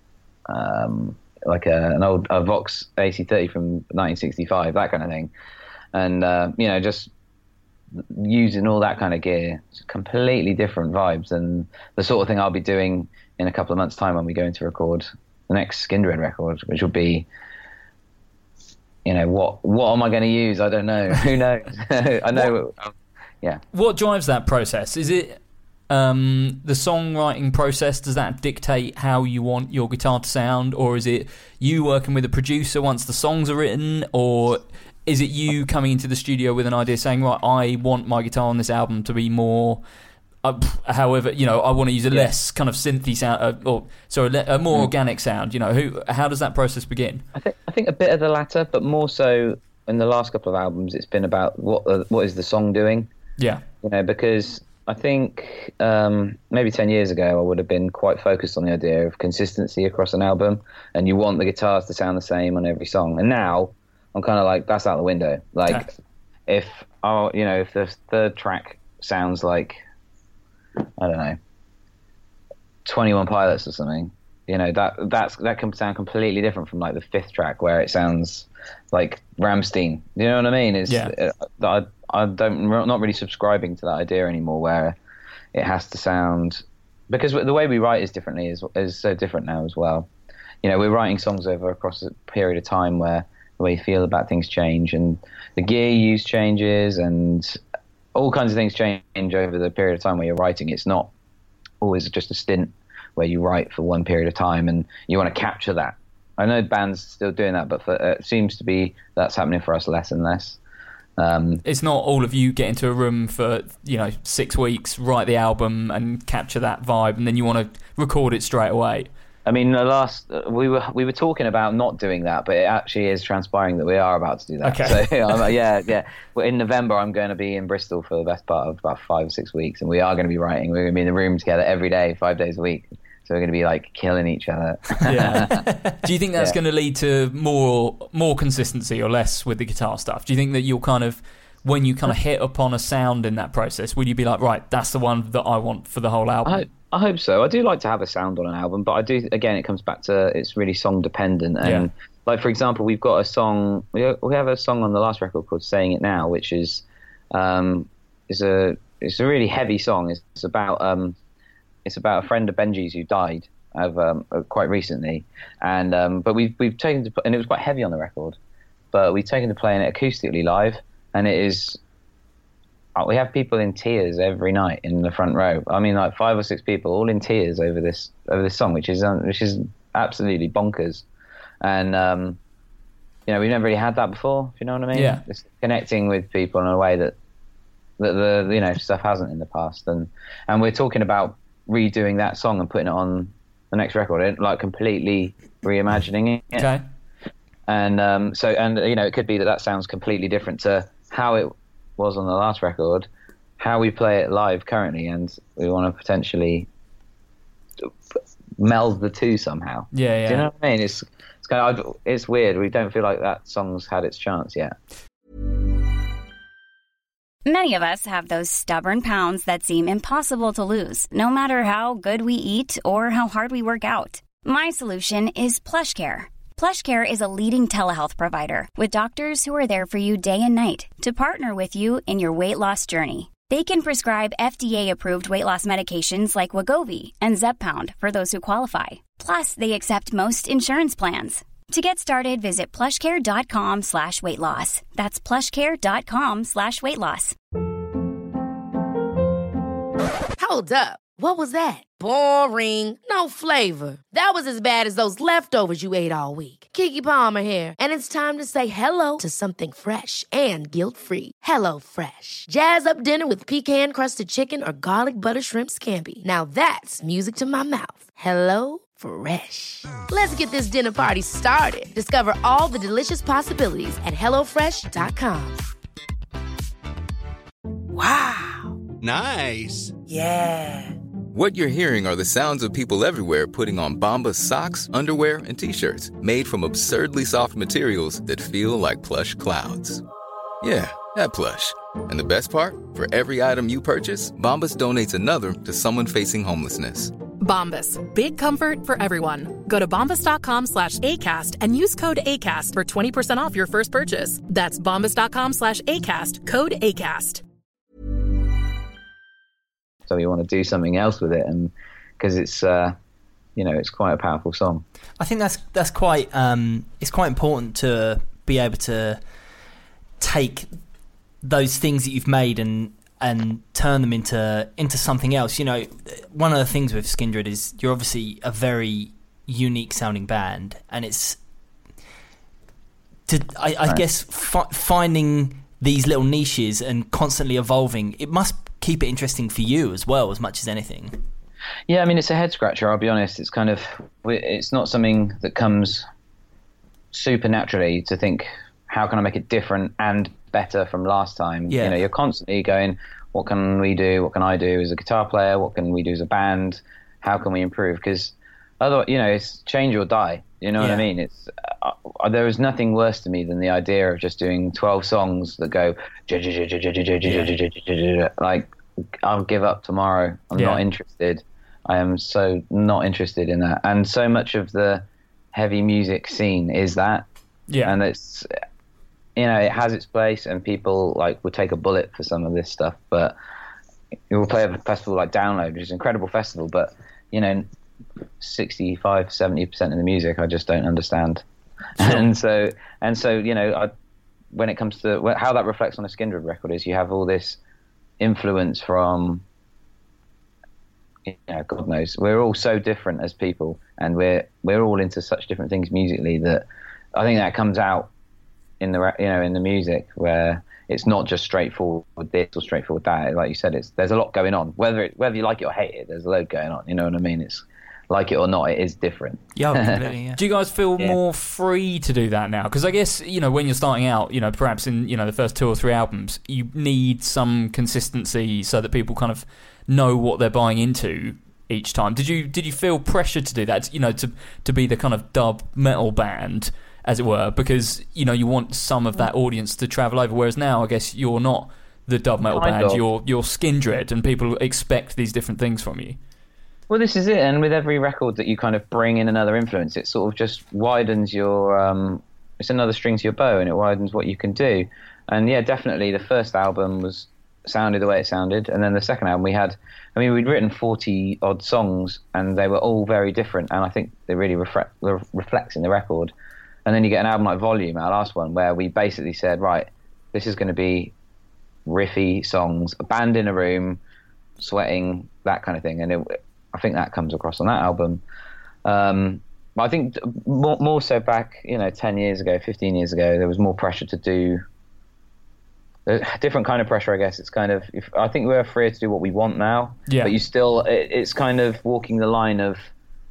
um, like a, an old a Vox A C thirty from nineteen sixty-five, that kind of thing, and uh, you know, just using all that kind of gear. It's completely different vibes than the sort of thing I'll be doing in a couple of months' time when we go in to record the next Skindred record, which will be, you know, what what am I going to use? I don't know. Who knows? I know. Um, yeah. What drives that process? Is it um, the songwriting process? Does that dictate how you want your guitar to sound, or is it you working with a producer once the songs are written, or is it you coming into the studio with an idea saying, right, I want my guitar on this album to be more, uh, however, you know, I want to use a Yeah. less kind of synthy sound, uh, or sorry, a more Mm. organic sound. You know, who? How does that process begin? I think I think a bit of the latter, but more so in the last couple of albums, it's been about what uh, what is the song doing. Yeah, You know, because I think um, maybe ten years ago I would have been quite focused on the idea of consistency across an album, and you want the guitars to sound the same on every song. And now I'm kind of like, that's out the window. Like, Yeah. if oh, you know, if the third track sounds like, I don't know, twenty-one Pilots or something, you know, that that's that can sound completely different from like the fifth track where it sounds like Rammstein. You know what I mean? It's, Yeah. uh, I I don't I'm not really subscribing to that idea anymore, where it has to sound, because the way we write is differently is is so different now as well. You know, we're writing songs over across a period of time where the way you feel about things change, and the gear you use changes, and all kinds of things change over the period of time where you're writing. It's not always just a stint where you write for one period of time and you want to capture that. I know bands still doing that, but for, uh, it seems to be that's happening for us less and less. Um, it's not all of you get into a room for, you know, six weeks, write the album and capture that vibe, and then you want to record it straight away. I mean, the last uh, we were we were talking about not doing that, but it actually is transpiring that we are about to do that. Okay. So um, yeah, yeah. Well, in November, I'm going to be in Bristol for the best part of about five or six weeks, and we are going to be writing. We're going to be in the room together every day, five days a week. So we're going to be like killing each other. Yeah. Do you think that's Yeah. going to lead to more more consistency or less with the guitar stuff? Do you think that you'll kind of, when you kind of hit upon a sound in that process, will you be like, right, that's the one that I want for the whole album? I hope, I hope so. I do like to have a sound on an album, but I do, again, it comes back to it's really song dependent. And Yeah. like, for example, we've got a song, we we have a song on the last record called Saying It Now, which is um, is a it's a really heavy song. It's, it's about um, it's about a friend of Benji's who died of, um, quite recently, and um, but we've we've taken to, and it was quite heavy on the record, but we've taken to playing it acoustically live, and it is. We have people in tears every night in the front row. I mean, like five or six people all in tears over this over this song, which is um, which is absolutely bonkers. And um, you know, we've never really had that before. If you know what I mean? Yeah. It's connecting with people in a way that that the you know stuff hasn't in the past. And and we're talking about redoing that song and putting it on the next record, like completely reimagining it. Okay. And um, so, and you know, it could be that that sounds completely different to how it was on the last record, how we play it live currently, and we want to potentially meld the two somehow. Yeah, yeah. Do you know what I mean? It's it's kind of it's weird. We don't feel like that song's had its chance yet. Many of us have those stubborn pounds that seem impossible to lose, no matter how good we eat or how hard we work out. My solution is PlushCare. PlushCare is a leading telehealth provider with doctors who are there for you day and night to partner with you in your weight loss journey. They can prescribe F D A-approved weight loss medications like Wegovy and Zepbound for those who qualify. Plus, they accept most insurance plans. To get started, visit plushcare.com slash weight loss. That's plushcare.com slash weight loss. Hold up. What was that? Boring. No flavor. That was as bad as those leftovers you ate all week. Keke Palmer here, and it's time to say hello to something fresh and guilt-free. Hello Fresh. Jazz up dinner with pecan-crusted chicken or garlic butter shrimp scampi. Now that's music to my mouth. Hello Fresh. Let's get this dinner party started. Discover all the delicious possibilities at hello fresh dot com. Wow. Nice. Yeah. What you're hearing are the sounds of people everywhere putting on Bombas socks, underwear, and T-shirts made from absurdly soft materials that feel like plush clouds. Yeah, that plush. And the best part? For every item you purchase, Bombas donates another to someone facing homelessness. Bombas. Big comfort for everyone. Go to bombas.com slash ACAST and use code ACAST for twenty percent off your first purchase. That's bombas.com slash ACAST. Code ACAST. So you want to do something else with it, and because it's uh, you know, it's quite a powerful song. I think that's that's quite um, it's quite important to be able to take those things that you've made and and turn them into into something else. You know, one of the things with Skindred is you're obviously a very unique sounding band, and it's to I, I right. guess fi- finding these little niches and constantly evolving. It must keep it interesting for you as well, as much as anything. Yeah, I mean, it's a head scratcher, I'll be honest. It's kind of, it's not something that comes super naturally to think, how can I make it different and better from last time? Yeah. You know, you're constantly going, what can we do? What can I do as a guitar player? What can we do as a band? How can we improve? Because otherwise, you know, it's change or die. You know yeah. what I mean? It's uh, there is nothing worse to me than the idea of just doing twelve songs that go yeah. like, I'll give up tomorrow. I'm yeah. not interested. I am so not interested in that. And so much of the heavy music scene is that. Yeah. And it's, you know, it has its place, and people like would take a bullet for some of this stuff. But you will play a festival like Download, which is an incredible festival, but you know, sixty-five, seventy percent of the music I just don't understand. Sure. And so, and so, you know, I, when it comes to how that reflects on a Skindred record is you have all this influence from, you know, God knows, we're all so different as people, and we're we're all into such different things musically that I think that comes out in the, you know, in the music, where it's not just straightforward this or straightforward that. Like you said, it's there's a lot going on. Whether it, whether you like it or hate it, there's a load going on. You know what I mean? It's like it or not, it is different. Yeah, completely, yeah. Do you guys feel yeah. more free to do that now? Because I guess, you know, when you're starting out, you know, perhaps in, you know, the first two or three albums, you need some consistency so that people kind of know what they're buying into each time. Did you did you feel pressured to do that? You know, to to be the kind of dub metal band, as it were, because, you know, you want some of that audience to travel over, whereas now I guess you're not the dub metal kind band, of. you're you're Skindred, and people expect these different things from you. Well, this is it, and with every record that you kind of bring in another influence, it sort of just widens your, um, it's another string to your bow, and it widens what you can do. And yeah, definitely the first album was sounded the way it sounded, and then the second album we had, I mean, we'd written forty odd songs, and they were all very different, and I think they really reflect, reflects in the record. And then you get an album like Volume, our last one, where we basically said, right, this is going to be riffy songs, a band in a room, sweating, that kind of thing. And it, I think that comes across on that album. Um, I think more, more so back, you know, ten years ago, fifteen years ago, there was more pressure to do a different kind of pressure, I guess. It's kind of, if, I think we're free to do what we want now, yeah. but you still, it, it's kind of walking the line of,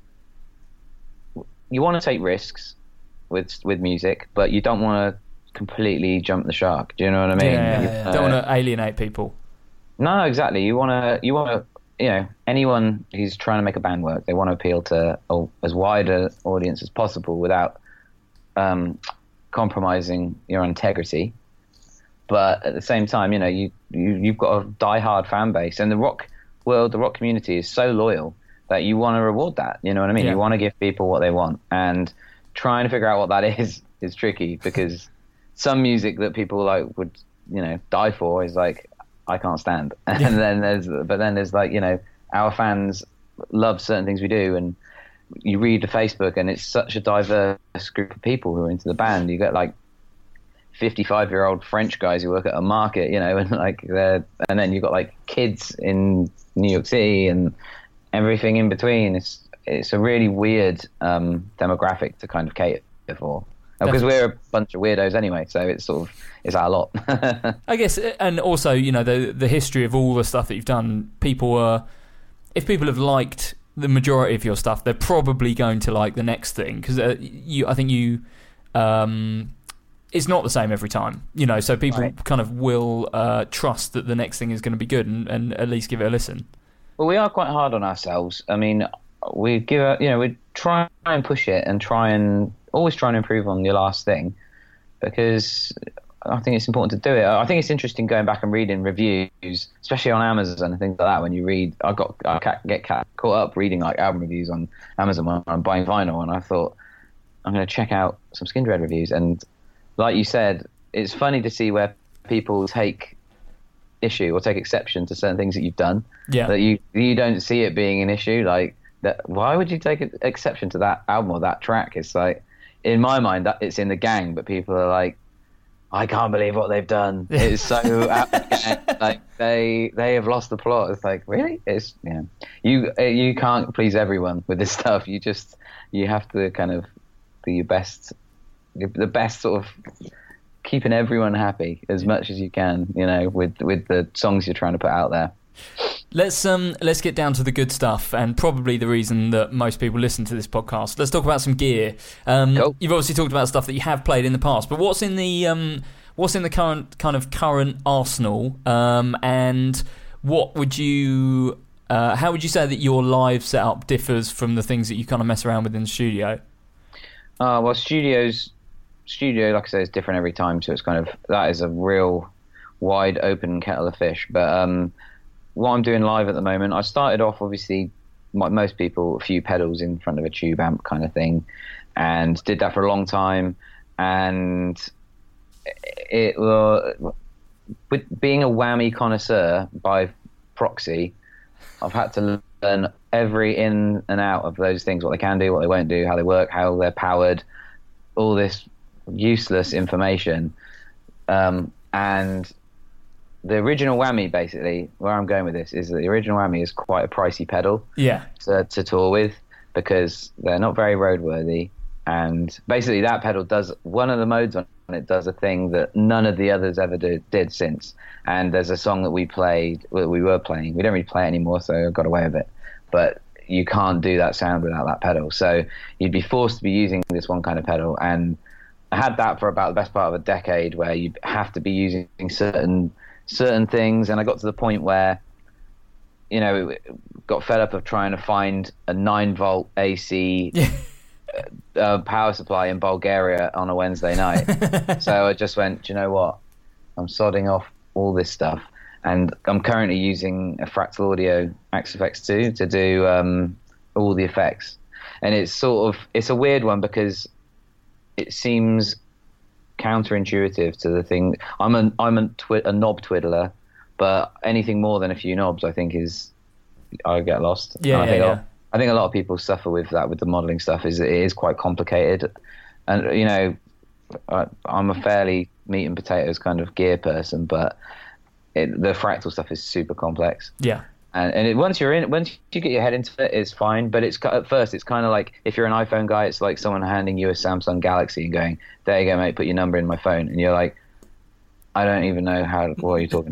you want to take risks with with music, but you don't want to completely jump the shark. Do you know what I mean? Yeah, yeah, yeah. Uh, don't want to alienate people. No, exactly. You want to, you want to, you know, anyone who's trying to make a band work, they want to appeal to a, as wide an audience as possible without um, compromising your integrity. But at the same time, you know, you, you, you've got a die-hard fan base, and the rock world, the rock community is so loyal that you want to reward that. You know what I mean? Yeah. You want to give people what they want, and trying to figure out what that is is tricky, because some music that people like would, you know, die for is like, I can't stand. And yeah. then there's, but then there's like, you know, our fans love certain things we do, and you read the Facebook, and it's such a diverse group of people who are into the band. You get like fifty-five year old French guys who work at a market, you know, and like they're, and then you've got like kids in New York City, and everything in between. It's it's a really weird um, demographic to kind of cater for. Because we're a bunch of weirdos anyway, so it's sort of it's our lot. I guess, and also, you know, the the history of all the stuff that you've done. People are, if people have liked the majority of your stuff, they're probably going to like the next thing because uh, you, I think you, um, it's not the same every time, you know. So people right. kind of will uh, trust that the next thing is going to be good and, and at least give it a listen. Well, we are quite hard on ourselves. I mean, we give a, you know, we try and push it and try and. Always trying to improve on your last thing because I think it's important to do it. I think it's interesting going back and reading reviews, especially on Amazon and things like that. When you read, I got I get caught up reading like album reviews on Amazon when I'm buying vinyl, and I thought I'm going to check out some Skindred reviews. And like you said, it's funny to see where people take issue or take exception to certain things that you've done. Yeah, that you you don't see it being an issue. Like that, why would you take exception to that album or that track? It's like. In my mind, that it's in the gang, but people are like, "I can't believe what they've done." It's so out of gang. Like they they have lost the plot. It's like really, it's yeah. You you can't please everyone with this stuff. You just you have to kind of do your best, the best sort of keeping everyone happy as much as you can. You know, with with the songs you're trying to put out there. Let's um let's get down to the good stuff, and probably the reason that most people listen to this podcast. Let's talk about some gear. Um, cool. You've obviously talked about stuff that you have played in the past, but what's in the um what's in the current kind of current arsenal? Um, and what would you uh, how would you say that your live setup differs from the things that you kind of mess around with in the studio? Uh, well, studios studio, like I say, is different every time, so it's kind of that is a real wide open kettle of fish. But um. What I'm doing live at the moment, I started off obviously, like most people, a few pedals in front of a tube amp kind of thing, and did that for a long time. And it, uh, with being a whammy connoisseur by proxy, I've had to learn every in and out of those things, what they can do, what they won't do, how they work, how they're powered, all this useless information, um, and. The original whammy, basically, where I'm going with this is that the original whammy is quite a pricey pedal yeah. to, to tour with because they're not very roadworthy. And basically that pedal does, one of the modes on it does a thing that none of the others ever did, did since. And there's a song that we played, well, we were playing, we don't really play it anymore, so I got away with it. But you can't do that sound without that pedal. So you'd be forced to be using this one kind of pedal. And I had that for about the best part of a decade where you have to be using certain... certain things, and I got to the point where, you know, got fed up of trying to find a nine volt A C uh, power supply in Bulgaria on a Wednesday night. So I just went, do you know what? I'm sodding off all this stuff, and I'm currently using a Fractal Audio Axe F X two to do um, all the effects, and it's sort of it's a weird one because it seems counterintuitive to the thing. I'm a I'm a, twi- a knob twiddler, but anything more than a few knobs, I think is I get lost. Yeah, I yeah, think yeah. I think a lot of people suffer with that with the modeling stuff. Is it is quite complicated, and you know, I, I'm a fairly meat and potatoes kind of gear person, but it, the fractal stuff is super complex. Yeah. And, and it, once you're in, once you get your head into it, it's fine. But it's at first, it's kind of like if you're an iPhone guy, it's like someone handing you a Samsung Galaxy and going, "There you go, mate. Put your number in my phone." And you're like, "I don't even know how. What are you talking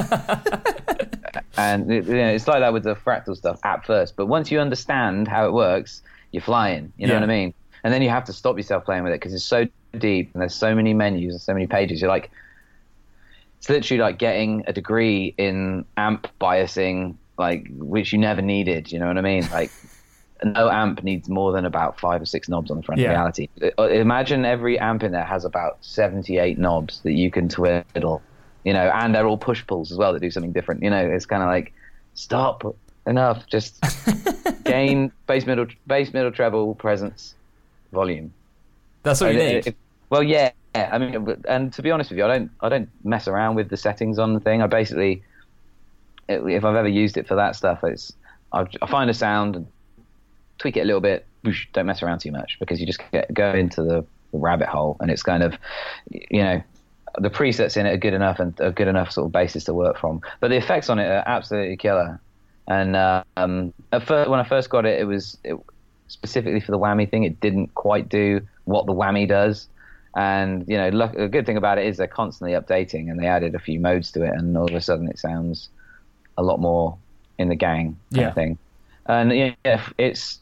about?" And it, you know, it's like that with the fractal stuff at first. But once you understand how it works, you're flying. You know yeah. what I mean? And then you have to stop yourself playing with it because it's so deep and there's so many menus and so many pages. You're like. It's literally like getting a degree in amp biasing, like which you never needed. You know what I mean? Like, no amp needs more than about five or six knobs on the front. Yeah. In reality, imagine every amp in there has about seventy-eight knobs that you can twiddle. You know, and they're all push pulls as well that do something different. You know, it's kind of like, stop, enough, just gain bass middle, bass middle treble, presence, volume. That's what you it, need. It, well, yeah. Yeah, I mean, and to be honest with you, I don't, I don't mess around with the settings on the thing. I basically, if I've ever used it for that stuff, it's I, I find a sound, and tweak it a little bit. Whoosh, don't mess around too much because you just get, go into the, the rabbit hole, and it's kind of, you know, the presets in it are good enough and a good enough sort of basis to work from. But the effects on it are absolutely killer. And uh, um, at first, when I first got it, it was it, specifically for the whammy thing. It didn't quite do what the whammy does. And, you know, look, the good thing about it is they're constantly updating, and they added a few modes to it, and all of a sudden it sounds a lot more in the gang kind yeah. of thing. And yeah, it's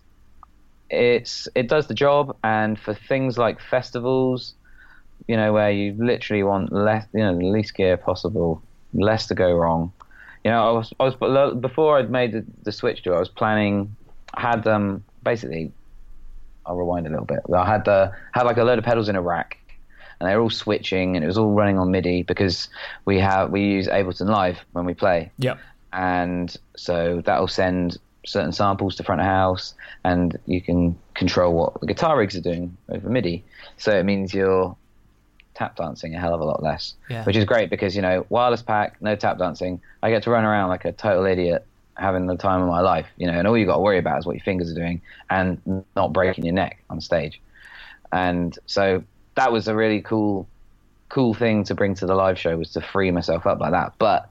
it's it does the job. And for things like festivals, you know, where you literally want less, you know, the least gear possible, less to go wrong. You know, I was I was before I'd made the, the switch to it, I was planning. I had um basically. I'll rewind a little bit. I had the had like a load of pedals in a rack, and they were all switching, and it was all running on MIDI because we have we use Ableton Live when we play. Yeah. And so that will send certain samples to front of house, and you can control what the guitar rigs are doing over MIDI. So it means you're tap dancing a hell of a lot less, yeah. which is great because, you know, wireless pack, no tap dancing. I get to run around like a total idiot, having the time of my life, you know, and all you got to worry about is what your fingers are doing and not breaking your neck on stage. And so that was a really cool, cool thing to bring to the live show, was to free myself up like that. But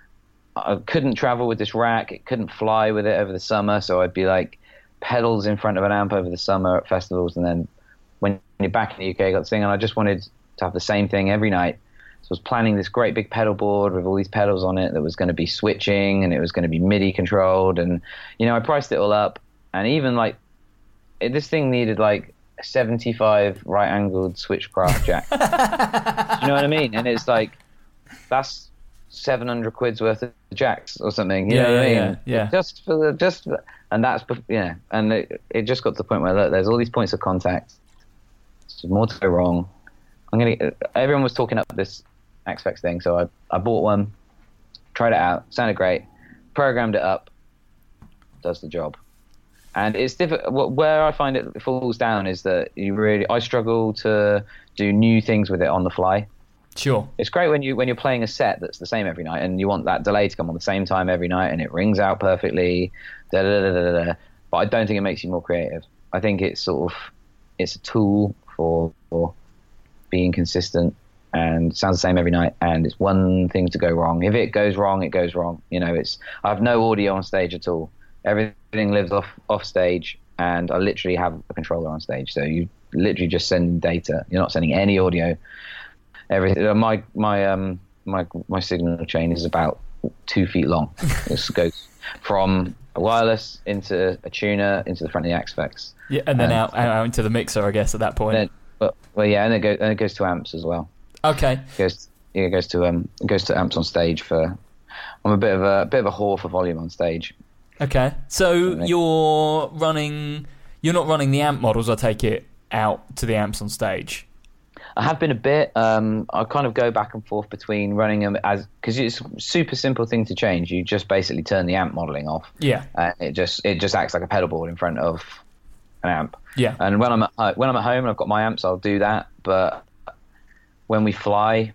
I couldn't travel with this rack. It couldn't fly with it over the summer. So I'd be like pedals in front of an amp over the summer at festivals. And then when you're back in the U K, I got to sing, and I just wanted to have the same thing every night. So I was planning this great big pedal board with all these pedals on it that was going to be switching, and it was going to be MIDI controlled. And, you know, I priced it all up, and even like it, this thing needed like a seventy-five right angled switchcraft jack. Do you know what I mean? And it's like, that's seven hundred quid's worth of jacks or something. You yeah, know what yeah, I mean? Yeah, yeah. Just for the, just, for, and that's, yeah. And it, it just got to the point where, look, there's all these points of contact. There's more to go wrong. I'm going to, everyone was talking up this X F X thing, so I, I bought one, tried it out, sounded great, programmed it up, does the job. And it's difficult. Where I find it falls down is that you really, I struggle to do new things with it on the fly. Sure. It's great when you when you're playing a set that's the same every night, and you want that delay to come on the same time every night, and it rings out perfectly. Da, da, da, da, da. But I don't think it makes you more creative. I think it's sort of it's a tool for, for being consistent, and sounds the same every night, and it's one thing to go wrong. If it goes wrong, it goes wrong. You know, it's I have no audio on stage at all. Everything lives off off stage, and I literally have a controller on stage. So you literally just send data. You're not sending any audio. Everything. My my um my my signal chain is about two feet long. It goes from a wireless into a tuner into the front of the X F X. Yeah, and then um, out, out into the mixer, I guess, at that point. Then, well, well, yeah, and it goes and it goes to amps as well. Okay. It goes yeah, it goes to um it goes to amps on stage for. I'm a bit of a bit of a whore for volume on stage. Okay, so you're running. You're not running the amp models, I take it, out to the amps on stage. I have been a bit. Um, I kind of go back and forth between running them as because it's a super simple thing to change. You just basically turn the amp modeling off. Yeah. And it just it just acts like a pedal board in front of an amp. Yeah. And when I'm at when I'm at home and I've got my amps, I'll do that. But when we fly,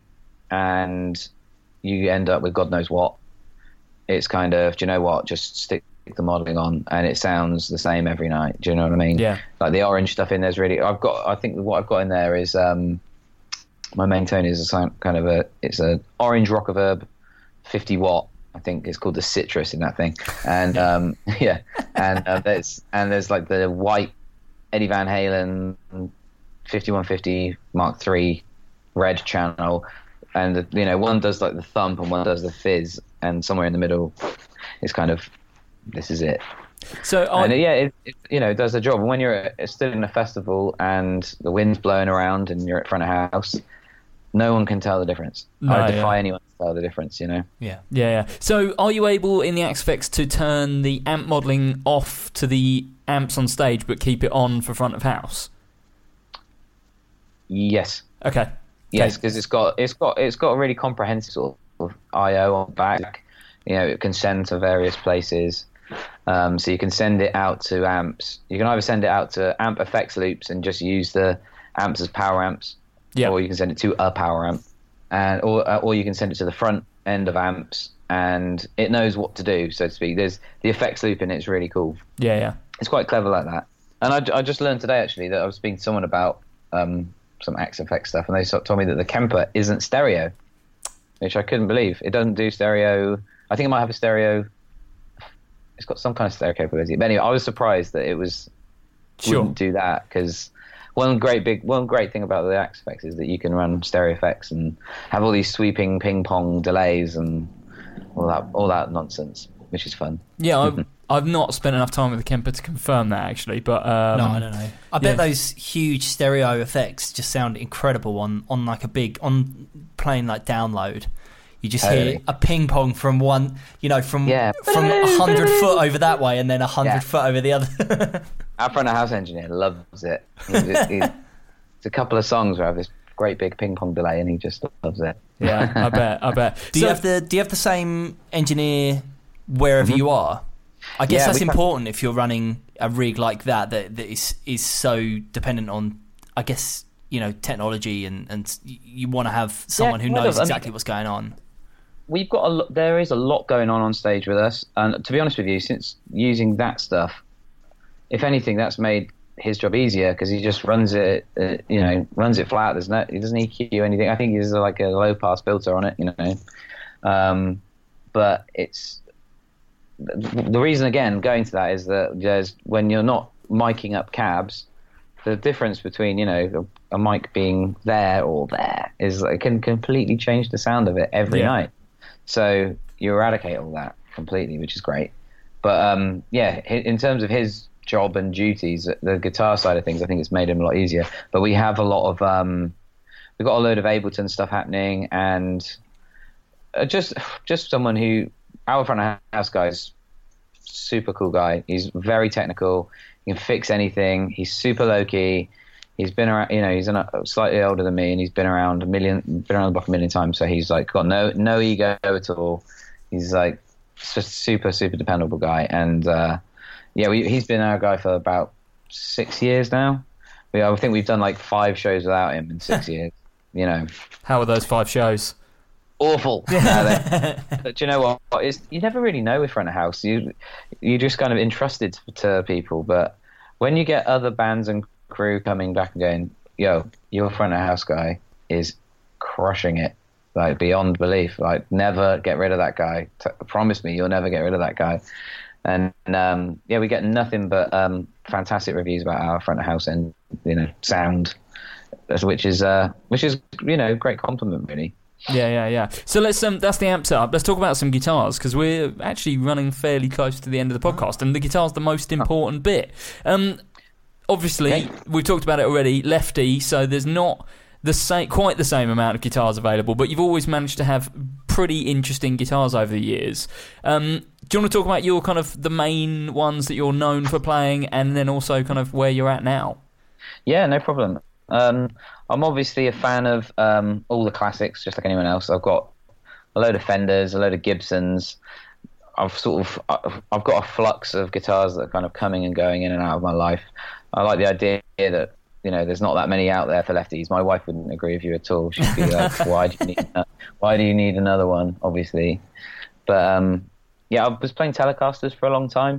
and you end up with God knows what, it's kind of, do you know what? Just stick the modeling on, and it sounds the same every night. Do you know what I mean? Yeah. Like the orange stuff in there's really. I've got. I think what I've got in there is. Um, My main tone is a kind of a, it's a orange Rockaverb, fifty watt. I think it's called the Citrus in that thing, and um, yeah, and uh, there's and there's like the white Eddie Van Halen fifty-one fifty Mark three red channel, and the, you know, one does like the thump and one does the fizz, and somewhere in the middle, it's kind of this is it. So I, and, yeah, it, it you know it does the job. When you're still in a festival and the wind's blowing around and you're at front of house. No one can tell the difference. No, I defy yeah. anyone to tell the difference, you know? Yeah. Yeah, yeah. So are you able in the X F X to turn the amp modelling off to the amps on stage but keep it on for front of house? Yes. Okay. Yes, because it's got it's got it's got a really comprehensive sort of I O on the back. You know, it can send to various places. Um, so you can send it out to amps. You can either send it out to amp effects loops and just use the amps as power amps. Yeah. Or you can send it to a power amp, and or or you can send it to the front end of amps, and it knows what to do, so to speak. There's the effects loop in it is really cool. Yeah, yeah. It's quite clever like that. And I, I just learned today actually that I was speaking to someone about um, some X F X stuff, and they sort of told me that the Kemper isn't stereo, which I couldn't believe. It doesn't do stereo. I think it might have a stereo it's got some kind of stereo capability. But anyway, I was surprised that it was Sure. wouldn't do that, because one great big one great thing about the Axe effects is that you can run stereo effects and have all these sweeping ping pong delays and all that all that nonsense, which is fun. Yeah, I've, I've not spent enough time with the Kemper to confirm that actually, but um, no, I don't know. I bet yeah. those huge stereo effects just sound incredible on, on like a big on playing like download. You just totally. hear a ping pong from one, you know, from yeah. from a hundred foot over that way, and then a hundred yeah. foot over the other. Our front of house engineer loves it. He's, he's, it's a couple of songs where I have this great big ping pong delay, and he just loves it. Yeah, I bet. I bet. Do so, you have the Do you have the same engineer wherever mm-hmm. you are? I guess yeah, that's important have... if you're running a rig like that that, that is is so dependent on, I guess, you know, technology, and, and you want to have someone yeah, who knows exactly I mean, what's going on. We've got a lot, there is a lot going on on stage with us, and to be honest with you, since using that stuff, if anything, that's made his job easier, because he just runs it, uh, you know, runs it flat. There's no, he doesn't E Q anything. I think he's like a low pass filter on it, you know. Um, but it's the reason, again, going to that is that there's when you're not miking up cabs, the difference between, you know, a, a mic being there or there is it can completely change the sound of it every yeah. night. So you eradicate all that completely, which is great. But um, yeah, in terms of his job and duties, the guitar side of things, I think it's made him a lot easier. But we have a lot of um, we've got a load of Ableton stuff happening, and just just someone who our front of house guy's super cool guy. He's very technical. He can fix anything. He's super low key. He's been around, you know, he's an, slightly older than me, and he's been around a million, been around the block a million times. So he's like got no no ego at all. He's like just super super dependable guy, and uh, yeah, we, he's been our guy for about six years now. We I think we've done like five shows without him in six years. You know, how are those five shows? Awful. uh, but you know what? It's, you never really know with front of house. You you just kind of entrusted to people, but when you get other bands and crew coming back and going, yo, your front of house guy is crushing it, like beyond belief. Like, never get rid of that guy. T- promise me you'll never get rid of that guy. And um, yeah, we get nothing but um, fantastic reviews about our front of house and, you know, sound, which is uh, which is you know, great compliment really. Yeah, yeah, yeah. So let's um, that's the amp setup. Let's talk about some guitars, because we're actually running fairly close to the end of the podcast, and the guitar's the most important bit. Um, obviously, okay. We've talked about it already. Lefty, so there's not the same, quite the same amount of guitars available, but you've always managed to have pretty interesting guitars over the years. Um, do you want to talk about your kind of the main ones that you're known for playing, and then also kind of where you're at now? Yeah, no problem. Um, I'm obviously a fan of um, all the classics, just like anyone else. I've got a load of Fenders, a load of Gibsons. I've sort of I've got a flux of guitars that are kind of coming and going in and out of my life. I like the idea that, you know, there's not that many out there for lefties. My wife wouldn't agree with you at all. She'd be like, "Why do you need why do you need another one?" Obviously, but um, yeah, I was playing Telecasters for a long time.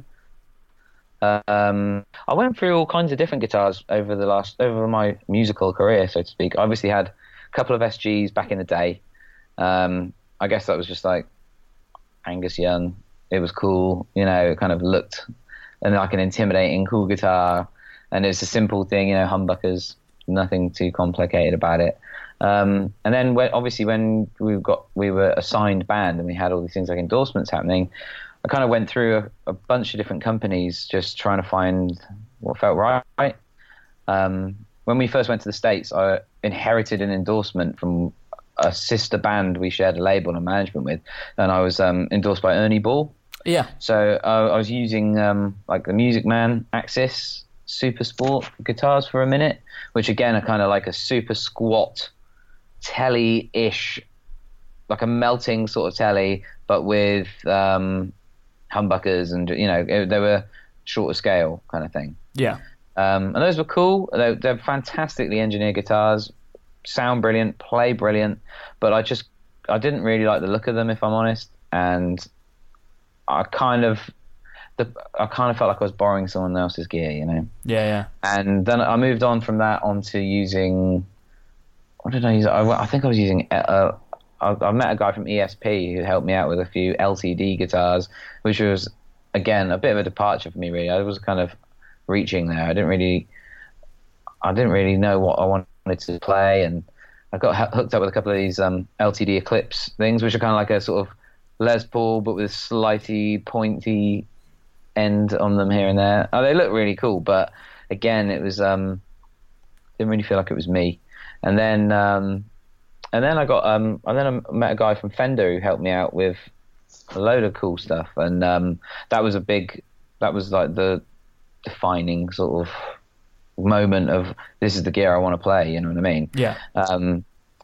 Um, I went through all kinds of different guitars over the last over my musical career, so to speak. I obviously had a couple of S Gs back in the day. Um, I guess that was just like Angus Young. It was cool, you know. It kind of looked and like an intimidating, cool guitar, and it's a simple thing, you know, humbuckers, nothing too complicated about it. Um, and then when, obviously when we got we were a signed band and we had all these things like endorsements happening, I kind of went through a, a bunch of different companies just trying to find what felt right. Um, when we first went to the States, I inherited an endorsement from a sister band we shared a label and management with, and I was um, endorsed by Ernie Ball. Yeah. So uh, I was using um, like the Music Man Axis Super Sport guitars for a minute, which again are kind of like a super squat telly-ish, like a melting sort of telly, but with um, humbuckers and, you know, they were shorter scale kind of thing. Yeah. Um, and those were cool. They're, they're fantastically engineered guitars, sound brilliant, play brilliant, but I just I didn't really like the look of them, if I'm honest, and I kind of the I kind of felt like I was borrowing someone else's gear, you know. Yeah, yeah. And then I moved on from that onto using what did I use? I, I think I was using. Uh, I, I met a guy from E S P who helped me out with a few L T D guitars, which was again, a bit of a departure for me, really. I was kind of reaching there. I didn't really, I didn't really know what I wanted to play, and I got hooked up with a couple of these um, L T D Eclipse things, which are kind of like a sort of Les Paul, but with slightly pointy end on them here and there. Oh, they look really cool, but again, it was um, didn't really feel like it was me. And then, um, and then I got, um, and then I met a guy from Fender who helped me out with a load of cool stuff, and um, that was a big, that was like the defining sort of moment of this is the gear I want to play. You know what I mean? Yeah. Um,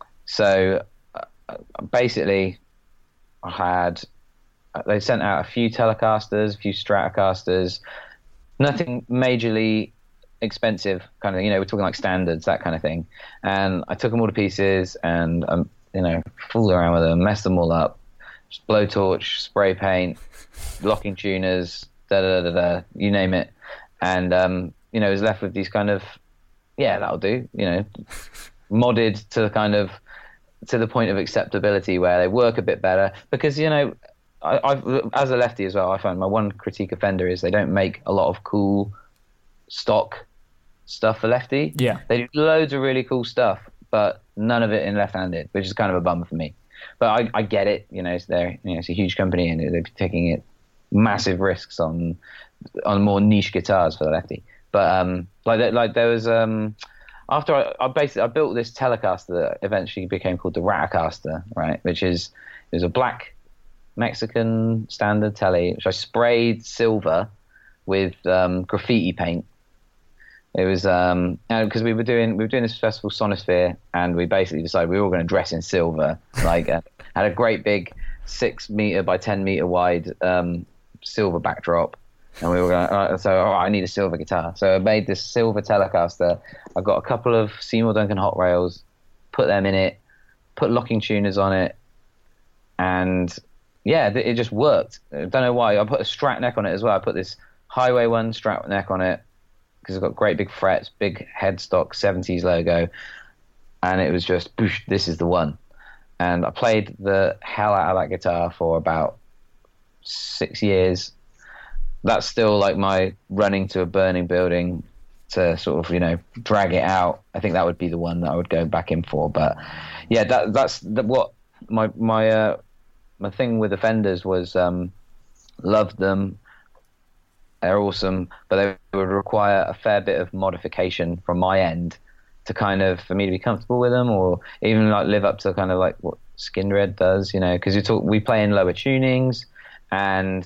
so uh, basically, I had they sent out a few Telecasters, a few Stratocasters, nothing majorly expensive, kind of, you know, we're talking like standards, that kind of thing. And I took them all to pieces and um, you know, fooled around with them, messed them all up, just blowtorch, spray paint, locking tuners, da da da da, you name it. And um, you know, was left with these kind of, yeah, that'll do, you know, modded to the kind of to the point of acceptability where they work a bit better. Because, you know, I, I've as a lefty as well, I find my one critique of Fender is they don't make a lot of cool stock stuff for lefty. Yeah, they do loads of really cool stuff, but none of it in left-handed, which is kind of a bummer for me. But I, I get it, you know, it's there, you know, it's a huge company and they're taking it massive risks on on more niche guitars for the lefty. But um, like like there was um, after I, I basically I built this Telecaster that eventually became called the Ratocaster, right? Which is it was a black Mexican standard telly, which I sprayed silver with um, graffiti paint. It was um, because we were doing we were doing this festival Sonosphere, and we basically decided we were all going to dress in silver. Like uh, had a great big six meter by ten meter wide um, silver backdrop. And we were going, uh, so oh, I need a silver guitar. So I made this silver Telecaster. I got a couple of Seymour Duncan hot rails, put them in it, put locking tuners on it, and yeah, it just worked. I don't know why. I put a Strat neck on it as well. I put this Highway One Strat neck on it because it's got great big frets, big headstock, seventies logo, and it was just, boosh, this is the one. And I played the hell out of that guitar for about six years. That's still like my running to a burning building to sort of, you know, drag it out. I think that would be the one that I would go back in for. But yeah, that that's the, what my my uh, my thing with the Fenders was. Um, loved them. They're awesome, but they would require a fair bit of modification from my end to kind of for me to be comfortable with them, or even like live up to kind of like what Skindred does, you know, because you talk we play in lower tunings and.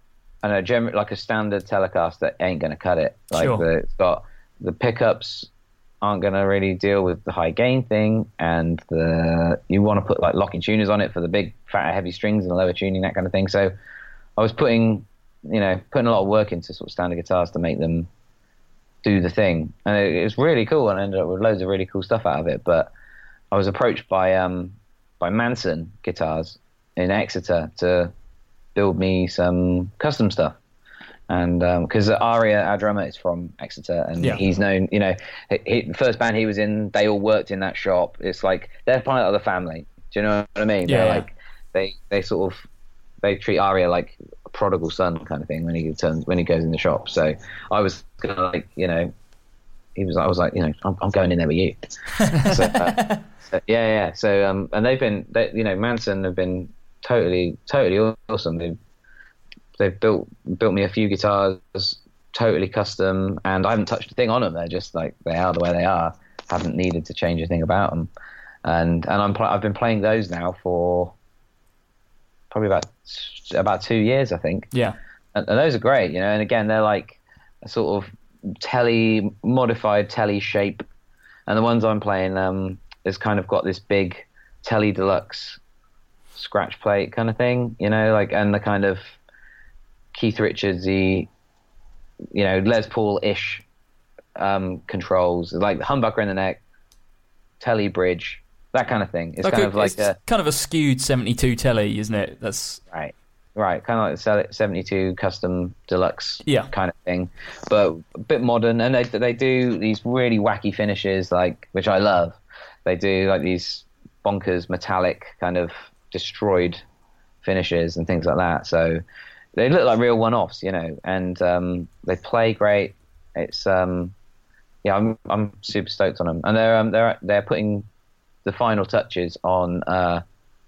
I know, generally, like a standard Telecaster ain't going to cut it. Like sure. the, it's got the pickups aren't going to really deal with the high gain thing, and the you want to put like locking tuners on it for the big fat heavy strings and lower tuning, that kind of thing. So I was putting, you know, putting a lot of work into sort of standard guitars to make them do the thing, and it, it was really cool, and I ended up with loads of really cool stuff out of it. But I was approached by um by Manson Guitars in Exeter to build me some custom stuff, and because um, Aria, our drummer, is from Exeter, and yeah. he's known, you know, he, he, the first band he was in, they all worked in that shop. It's like they're part of the family. Do you know what I mean? Yeah. They're like they they sort of they treat Aria like a prodigal son kind of thing when he turns when he goes in the shop. So I was kind of like, you know, he was I was like, you know, I'm, I'm going in there with you. so, uh, so, yeah, yeah. So um, and they've been, they, you know, Manson have been. Totally, totally awesome. They've they've built built me a few guitars, totally custom, and I haven't touched a thing on them. They're just like they are the way they are. Haven't needed to change a thing about them, and and I'm pl- I've been playing those now for probably about about two years, I think. Yeah, and, and those are great, you know. And again, they're like a sort of telly modified telly shape, and the ones I'm playing um has kind of got this big telly deluxe scratch plate kind of thing, you know, like, and the kind of Keith Richards-y, you know, Les Paul-ish um, controls, like the humbucker in the neck, telly bridge, that kind of thing. It's like kind a, of like it's a kind of a skewed seventy-two telly, isn't it? That's right, right, kind of like the seventy-two custom deluxe yeah. kind of thing, but a bit modern. And they they do these really wacky finishes, like, which I love. They do like these bonkers metallic kind of destroyed finishes and things like that. So they look like real one-offs, you know, and um, they play great. It's um, yeah, I'm I'm super stoked on them, and they're um, they're they're putting the final touches on uh,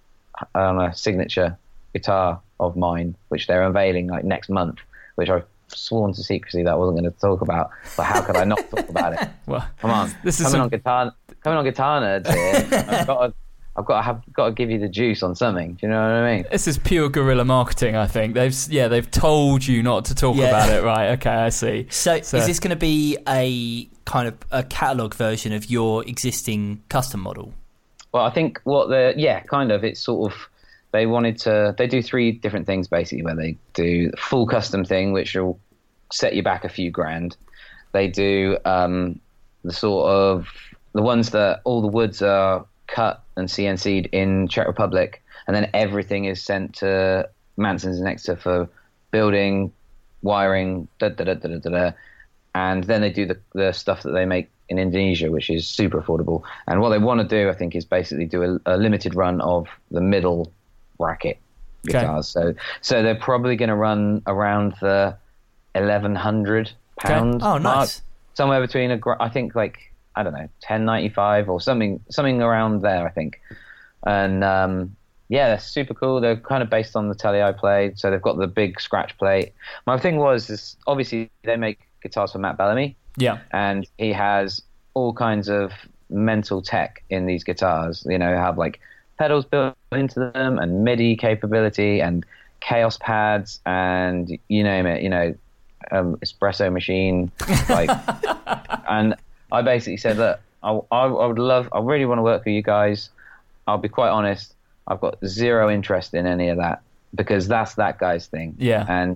on a signature guitar of mine, which they're unveiling like next month, which I've sworn to secrecy that I wasn't going to talk about. But how could I not talk about it? Well, come on, this is coming some... on guitar, coming on Guitar Nerds here. I've got to, I've got to have got to give you the juice on something. Do you know what I mean? This is pure guerrilla marketing. I think they've yeah they've told you not to talk Yeah. about it, right? Okay, I see. So, So- is this going to be a kind of a catalogue version of your existing custom model? Well, I think what the yeah, kind of. It's sort of they wanted to. They do three different things basically. Where they do the full custom thing, which will set you back a few grand. They do um, the sort of the ones that all the woods are cut and C N C'd in Czech Republic, and then everything is sent to Manson's next to for building, wiring, da da da da da da. da. And then they do the the stuff that they make in Indonesia, which is super affordable. And what they want to do, I think, is basically do a, a limited run of the middle bracket guitars. Okay. So so they're probably going to run around the eleven hundred pound Okay. Oh, nice. mark, somewhere between a gr- I think like I don't know ten ninety-five or something something around there, I think. And um, yeah, they're super cool. They're kind of based on the Tele I played, so they've got the big scratch plate. My thing was is obviously they make guitars for Matt Bellamy. Yeah. And he has all kinds of mental tech in these guitars. You know, have like pedals built into them and MIDI capability and Chaos pads and you name it, you know, um, espresso machine. Like, and I basically said, look, I, I, I would love, I really want to work with you guys. I'll be quite honest, I've got zero interest in any of that because that's that guy's thing. Yeah. And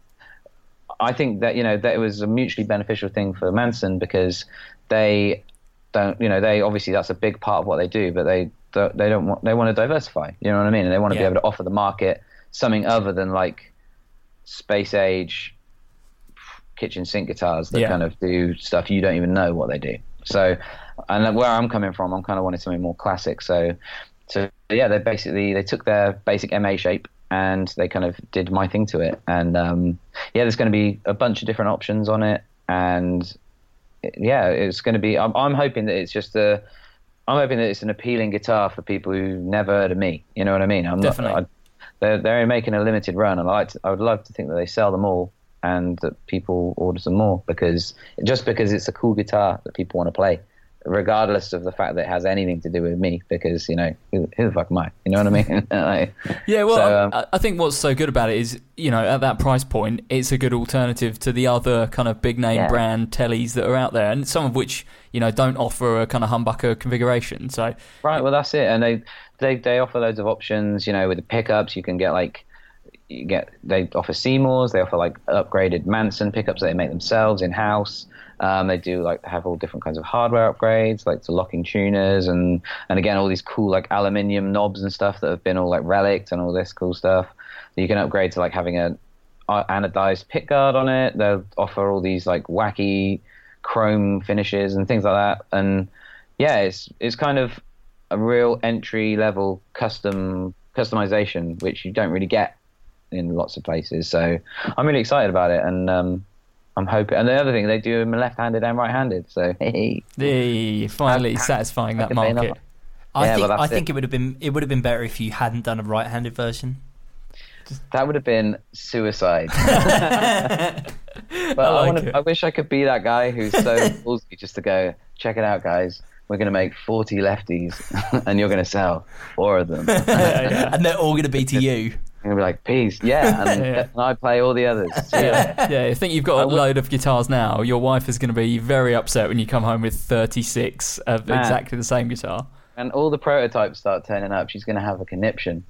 I think that, you know, that it was a mutually beneficial thing for Manson because they don't, you know, they obviously that's a big part of what they do, but they they don't want, they want to diversify, you know what I mean? And they want to Yeah. be able to offer the market something other than like space age kitchen sink guitars that Yeah. kind of do stuff you don't even know what they do. So, and where I'm coming from, I'm kind of wanting something more classic. So, so yeah, they basically, they took their basic M A shape and they kind of did my thing to it. And um, yeah, there's going to be a bunch of different options on it. And it, yeah, it's going to be, I'm, I'm hoping that it's just a, I'm hoping that it's an appealing guitar for people who've never heard of me. You know what I mean? I'm Definitely. not, I, they're, they're making a limited run, and I like to, I would love to think that they sell them all and that people order some more because just because it's a cool guitar that people want to play, regardless of the fact that it has anything to do with me, because you know who, who the fuck am I? You know what I mean? Like, Yeah, well, so, um, I, I think what's so good about it is, you know, at that price point, it's a good alternative to the other kind of big name Yeah. brand tellies that are out there, and some of which, you know, don't offer a kind of humbucker configuration. So right, well that's it, and they they they offer loads of options. You know, with the pickups, you can get like you get they offer Seymours, they offer like upgraded Manson pickups that they make themselves in house. Um, they do like have all different kinds of hardware upgrades, like to locking tuners, and and again all these cool like aluminium knobs and stuff that have been all like relicked and all this cool stuff. You can upgrade to like having a uh, anodized pickguard on it. They'll offer all these like wacky chrome finishes and things like that. And yeah, it's it's kind of a real entry level custom customization, which you don't really get in lots of places. So I'm really excited about it, and um, I'm hoping. And the other thing, they do them left-handed and right-handed. So hey, hey, finally satisfying that How could they market. not? I Yeah, think well, I that's think it. it would have been it would have been better if you hadn't done a right-handed version. That would have been suicide. But I I, like wanna, it. I wish I could be that guy who's so ballsy just to go, check it out, guys. We're going to make forty lefties, and you're going to sell four of them. Yeah, yeah. And they're all going to be to you. You're going to be like, peace, yeah, and, Yeah. and I play all the others. See ya. Yeah, yeah. I think you've got I a would- load of guitars now. Your wife is going to be very upset when you come home with thirty-six of Man. exactly the same guitar. And all the prototypes start turning up. She's going to have a conniption.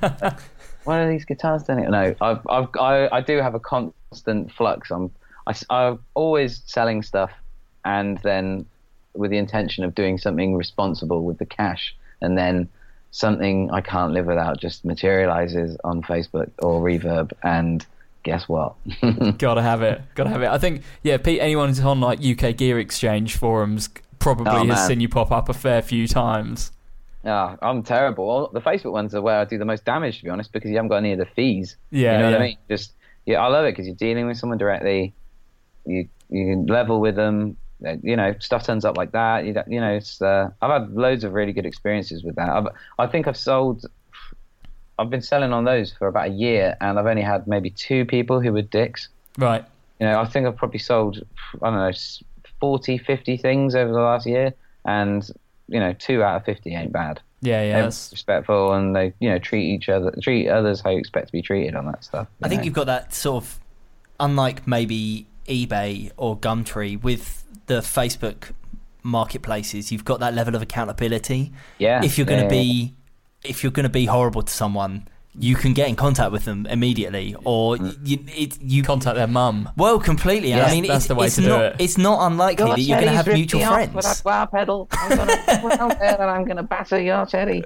What are these guitars doing? No, I've, I've, I, I do have a constant flux. I'm, I, I'm always selling stuff, and then with the intention of doing something responsible with the cash, and then something I can't live without just materializes on Facebook or Reverb, and guess what? Gotta have it. Gotta have it. I think, yeah, Pete, anyone who's on like U K Gear Exchange forums probably Oh, has man. seen you pop up a fair few times. Ah, I'm terrible. Well, the Facebook ones are where I do the most damage, to be honest, because you haven't got any of the fees. Yeah, you know yeah. what I mean? Just yeah, I love it because you're dealing with someone directly. You you can level with them. You know, stuff turns up like that. You don't, you know, it's. Uh, I've had loads of really good experiences with that. I've, I think I've sold. I've been selling on those for about a year, and I've only had maybe two people who were dicks. Right. You know, I think I've probably sold, I don't know, forty, fifty things over the last year, and you know, two out of fifty ain't bad. Yeah, yeah. They're that's... respectful, and they, you know, treat each other, treat others how you expect to be treated on that stuff. I think know? you've got that sort of, unlike maybe eBay or Gumtree, with the Facebook marketplaces, you've got that level of accountability. Yeah. If you're going to yeah, be, yeah. if you're going to be horrible to someone, you can get in contact with them immediately, or you, it, you contact their mum. Well, completely. Yes, I mean, that's it's, the way it's to do not. it. It's not unlikely Your that you're going to have Teddy's mutual ripped me friends. off with that wow pedal. I'm going to put out there and I'm going to batter your Teddy.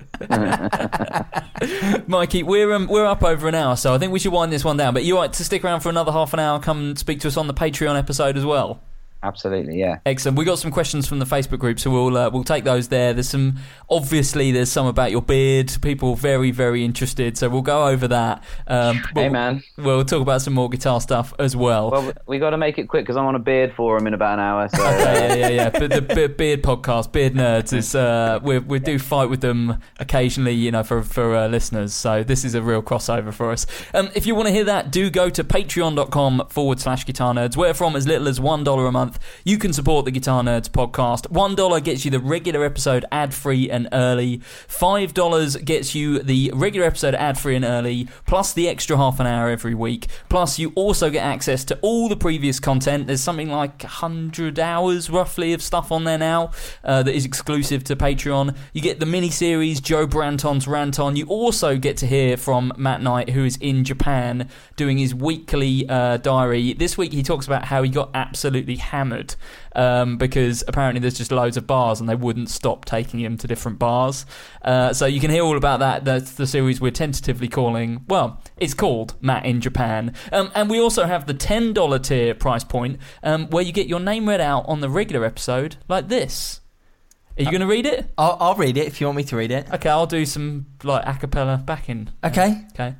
Mikey, we're um, we're up over an hour, so I think we should wind this one down. But you like to stick around for another half an hour? Come speak to us on the Patreon episode as well. Absolutely, yeah. Excellent. We got some questions from the Facebook group, so we'll uh, we'll take those there. There's some, obviously, there's some about your beard. People very very interested, so we'll go over that. Um, hey man, we'll talk about some more guitar stuff as well. Well, we got to make it quick because I'm on a beard forum in about an hour. So. Okay, yeah, yeah, yeah. But the Be- beard podcast, Beard Nerds, is uh, we we do fight with them occasionally, you know, for for uh, listeners. So this is a real crossover for us. Um, if you want to hear that, do go to patreon.com forward slash guitar nerds, where from as little as one dollar a month you can support the Guitar Nerds podcast. One dollar gets you the regular episode ad-free and early. Five dollars gets you the regular episode ad-free and early, plus the extra half an hour every week. Plus, you also get access to all the previous content. There's something like one hundred hours, roughly, of stuff on there now uh, that is exclusive to Patreon. You get the mini-series, Joe Branton's Rant On. You also get to hear from Matt Knight, who is in Japan, doing his weekly uh, diary. This week, he talks about how he got absolutely hammered. Um, because apparently there's just loads of bars and they wouldn't stop taking him to different bars. Uh, so you can hear all about that. That's the series we're tentatively calling, well, it's called Matt in Japan. Um, and we also have the ten dollar tier price point um, where you get your name read out on the regular episode like this. Are you going to read it? I'll, I'll read it if you want me to read it. Okay, I'll do some like a cappella backing. Okay. Okay.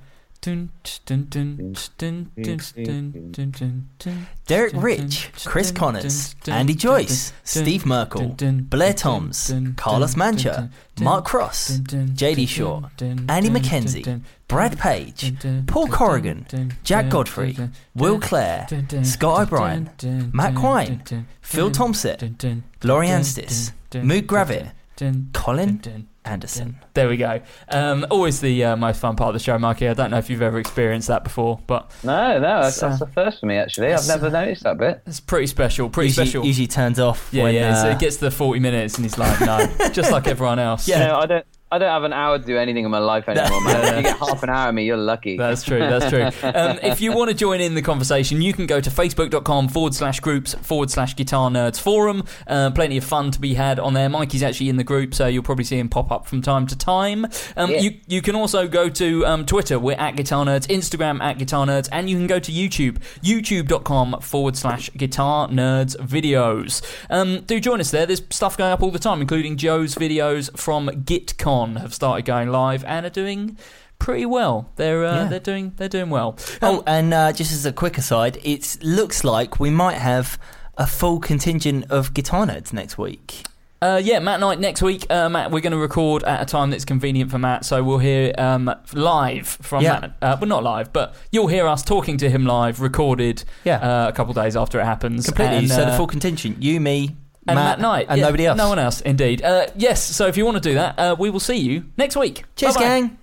Derek Rich, Chris Connors, Andy Joyce, Steve Merkel, Blair Toms, Carlos Mancha, Mark Cross, J D Shaw, Andy McKenzie, Brad Page, Paul Corrigan, Jack Godfrey, Will Clare, Scott O'Brien, Matt Quine, Phil Thompson, Laurie Anstis, Moog Gravit, Colin Anderson. There we go. Um, always the uh, most fun part of the show, Mikey. I don't know if you've ever experienced that before, but no, no, that's, uh, that's the first for me. Actually, I've never noticed that bit. It's pretty special. Pretty usually, special. Usually turns off. Yeah, when, yeah. Uh, So it gets to the forty minutes, and he's like, no, just like everyone else. Yeah, no, I don't. I don't have an hour to do anything in my life anymore, man. If you get half an hour of me, you're lucky. That's true, that's true. Um, if you want to join in the conversation, you can go to facebook.com forward slash groups forward slash guitar nerds forum. Uh, plenty of fun to be had on there. Mikey's actually in the group, so you'll probably see him pop up from time to time. Um, yeah. you, you can also go to um, Twitter, we're at Guitar Nerds, Instagram at Guitar Nerds, and you can go to YouTube, youtube.com forward slash guitar nerds videos. Um, do join us there. There's stuff going up all the time, including Joe's videos from GitCon. Have started going live and are doing pretty well. They're uh, yeah. they're doing they're doing well. Oh, Um, and uh, just as a quick aside, it looks like we might have a full contingent of Guitar Nerds next week. Uh, yeah, Matt Knight next week. Uh, Matt, we're going to record at a time that's convenient for Matt, so we'll hear um, live from Yeah. Matt. Uh, well, not live, but you'll hear us talking to him live, recorded Yeah. uh, a couple of days after it happens. Completely. And, so uh, the full contingent, you, me, and Matt, Matt Knight. and Yeah, nobody else. No one else, indeed. Uh, yes, so if you want to do that, uh, we will see you next week. Cheers, Bye-bye. gang.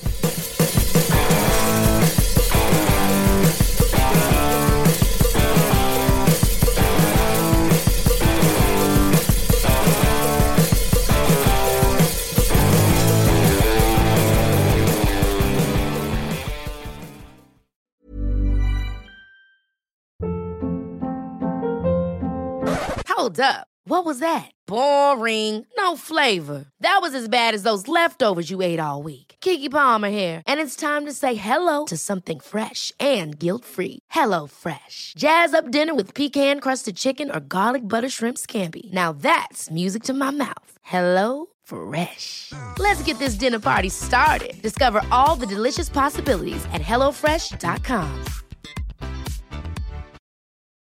Hold up. What was that? Boring. No flavor. That was as bad as those leftovers you ate all week. Keke Palmer here, and it's time to say hello to something fresh and guilt-free. Hello Fresh. Jazz up dinner with pecan-crusted chicken or garlic butter shrimp scampi. Now that's music to my mouth. Hello Fresh. Let's get this dinner party started. Discover all the delicious possibilities at hello fresh dot com.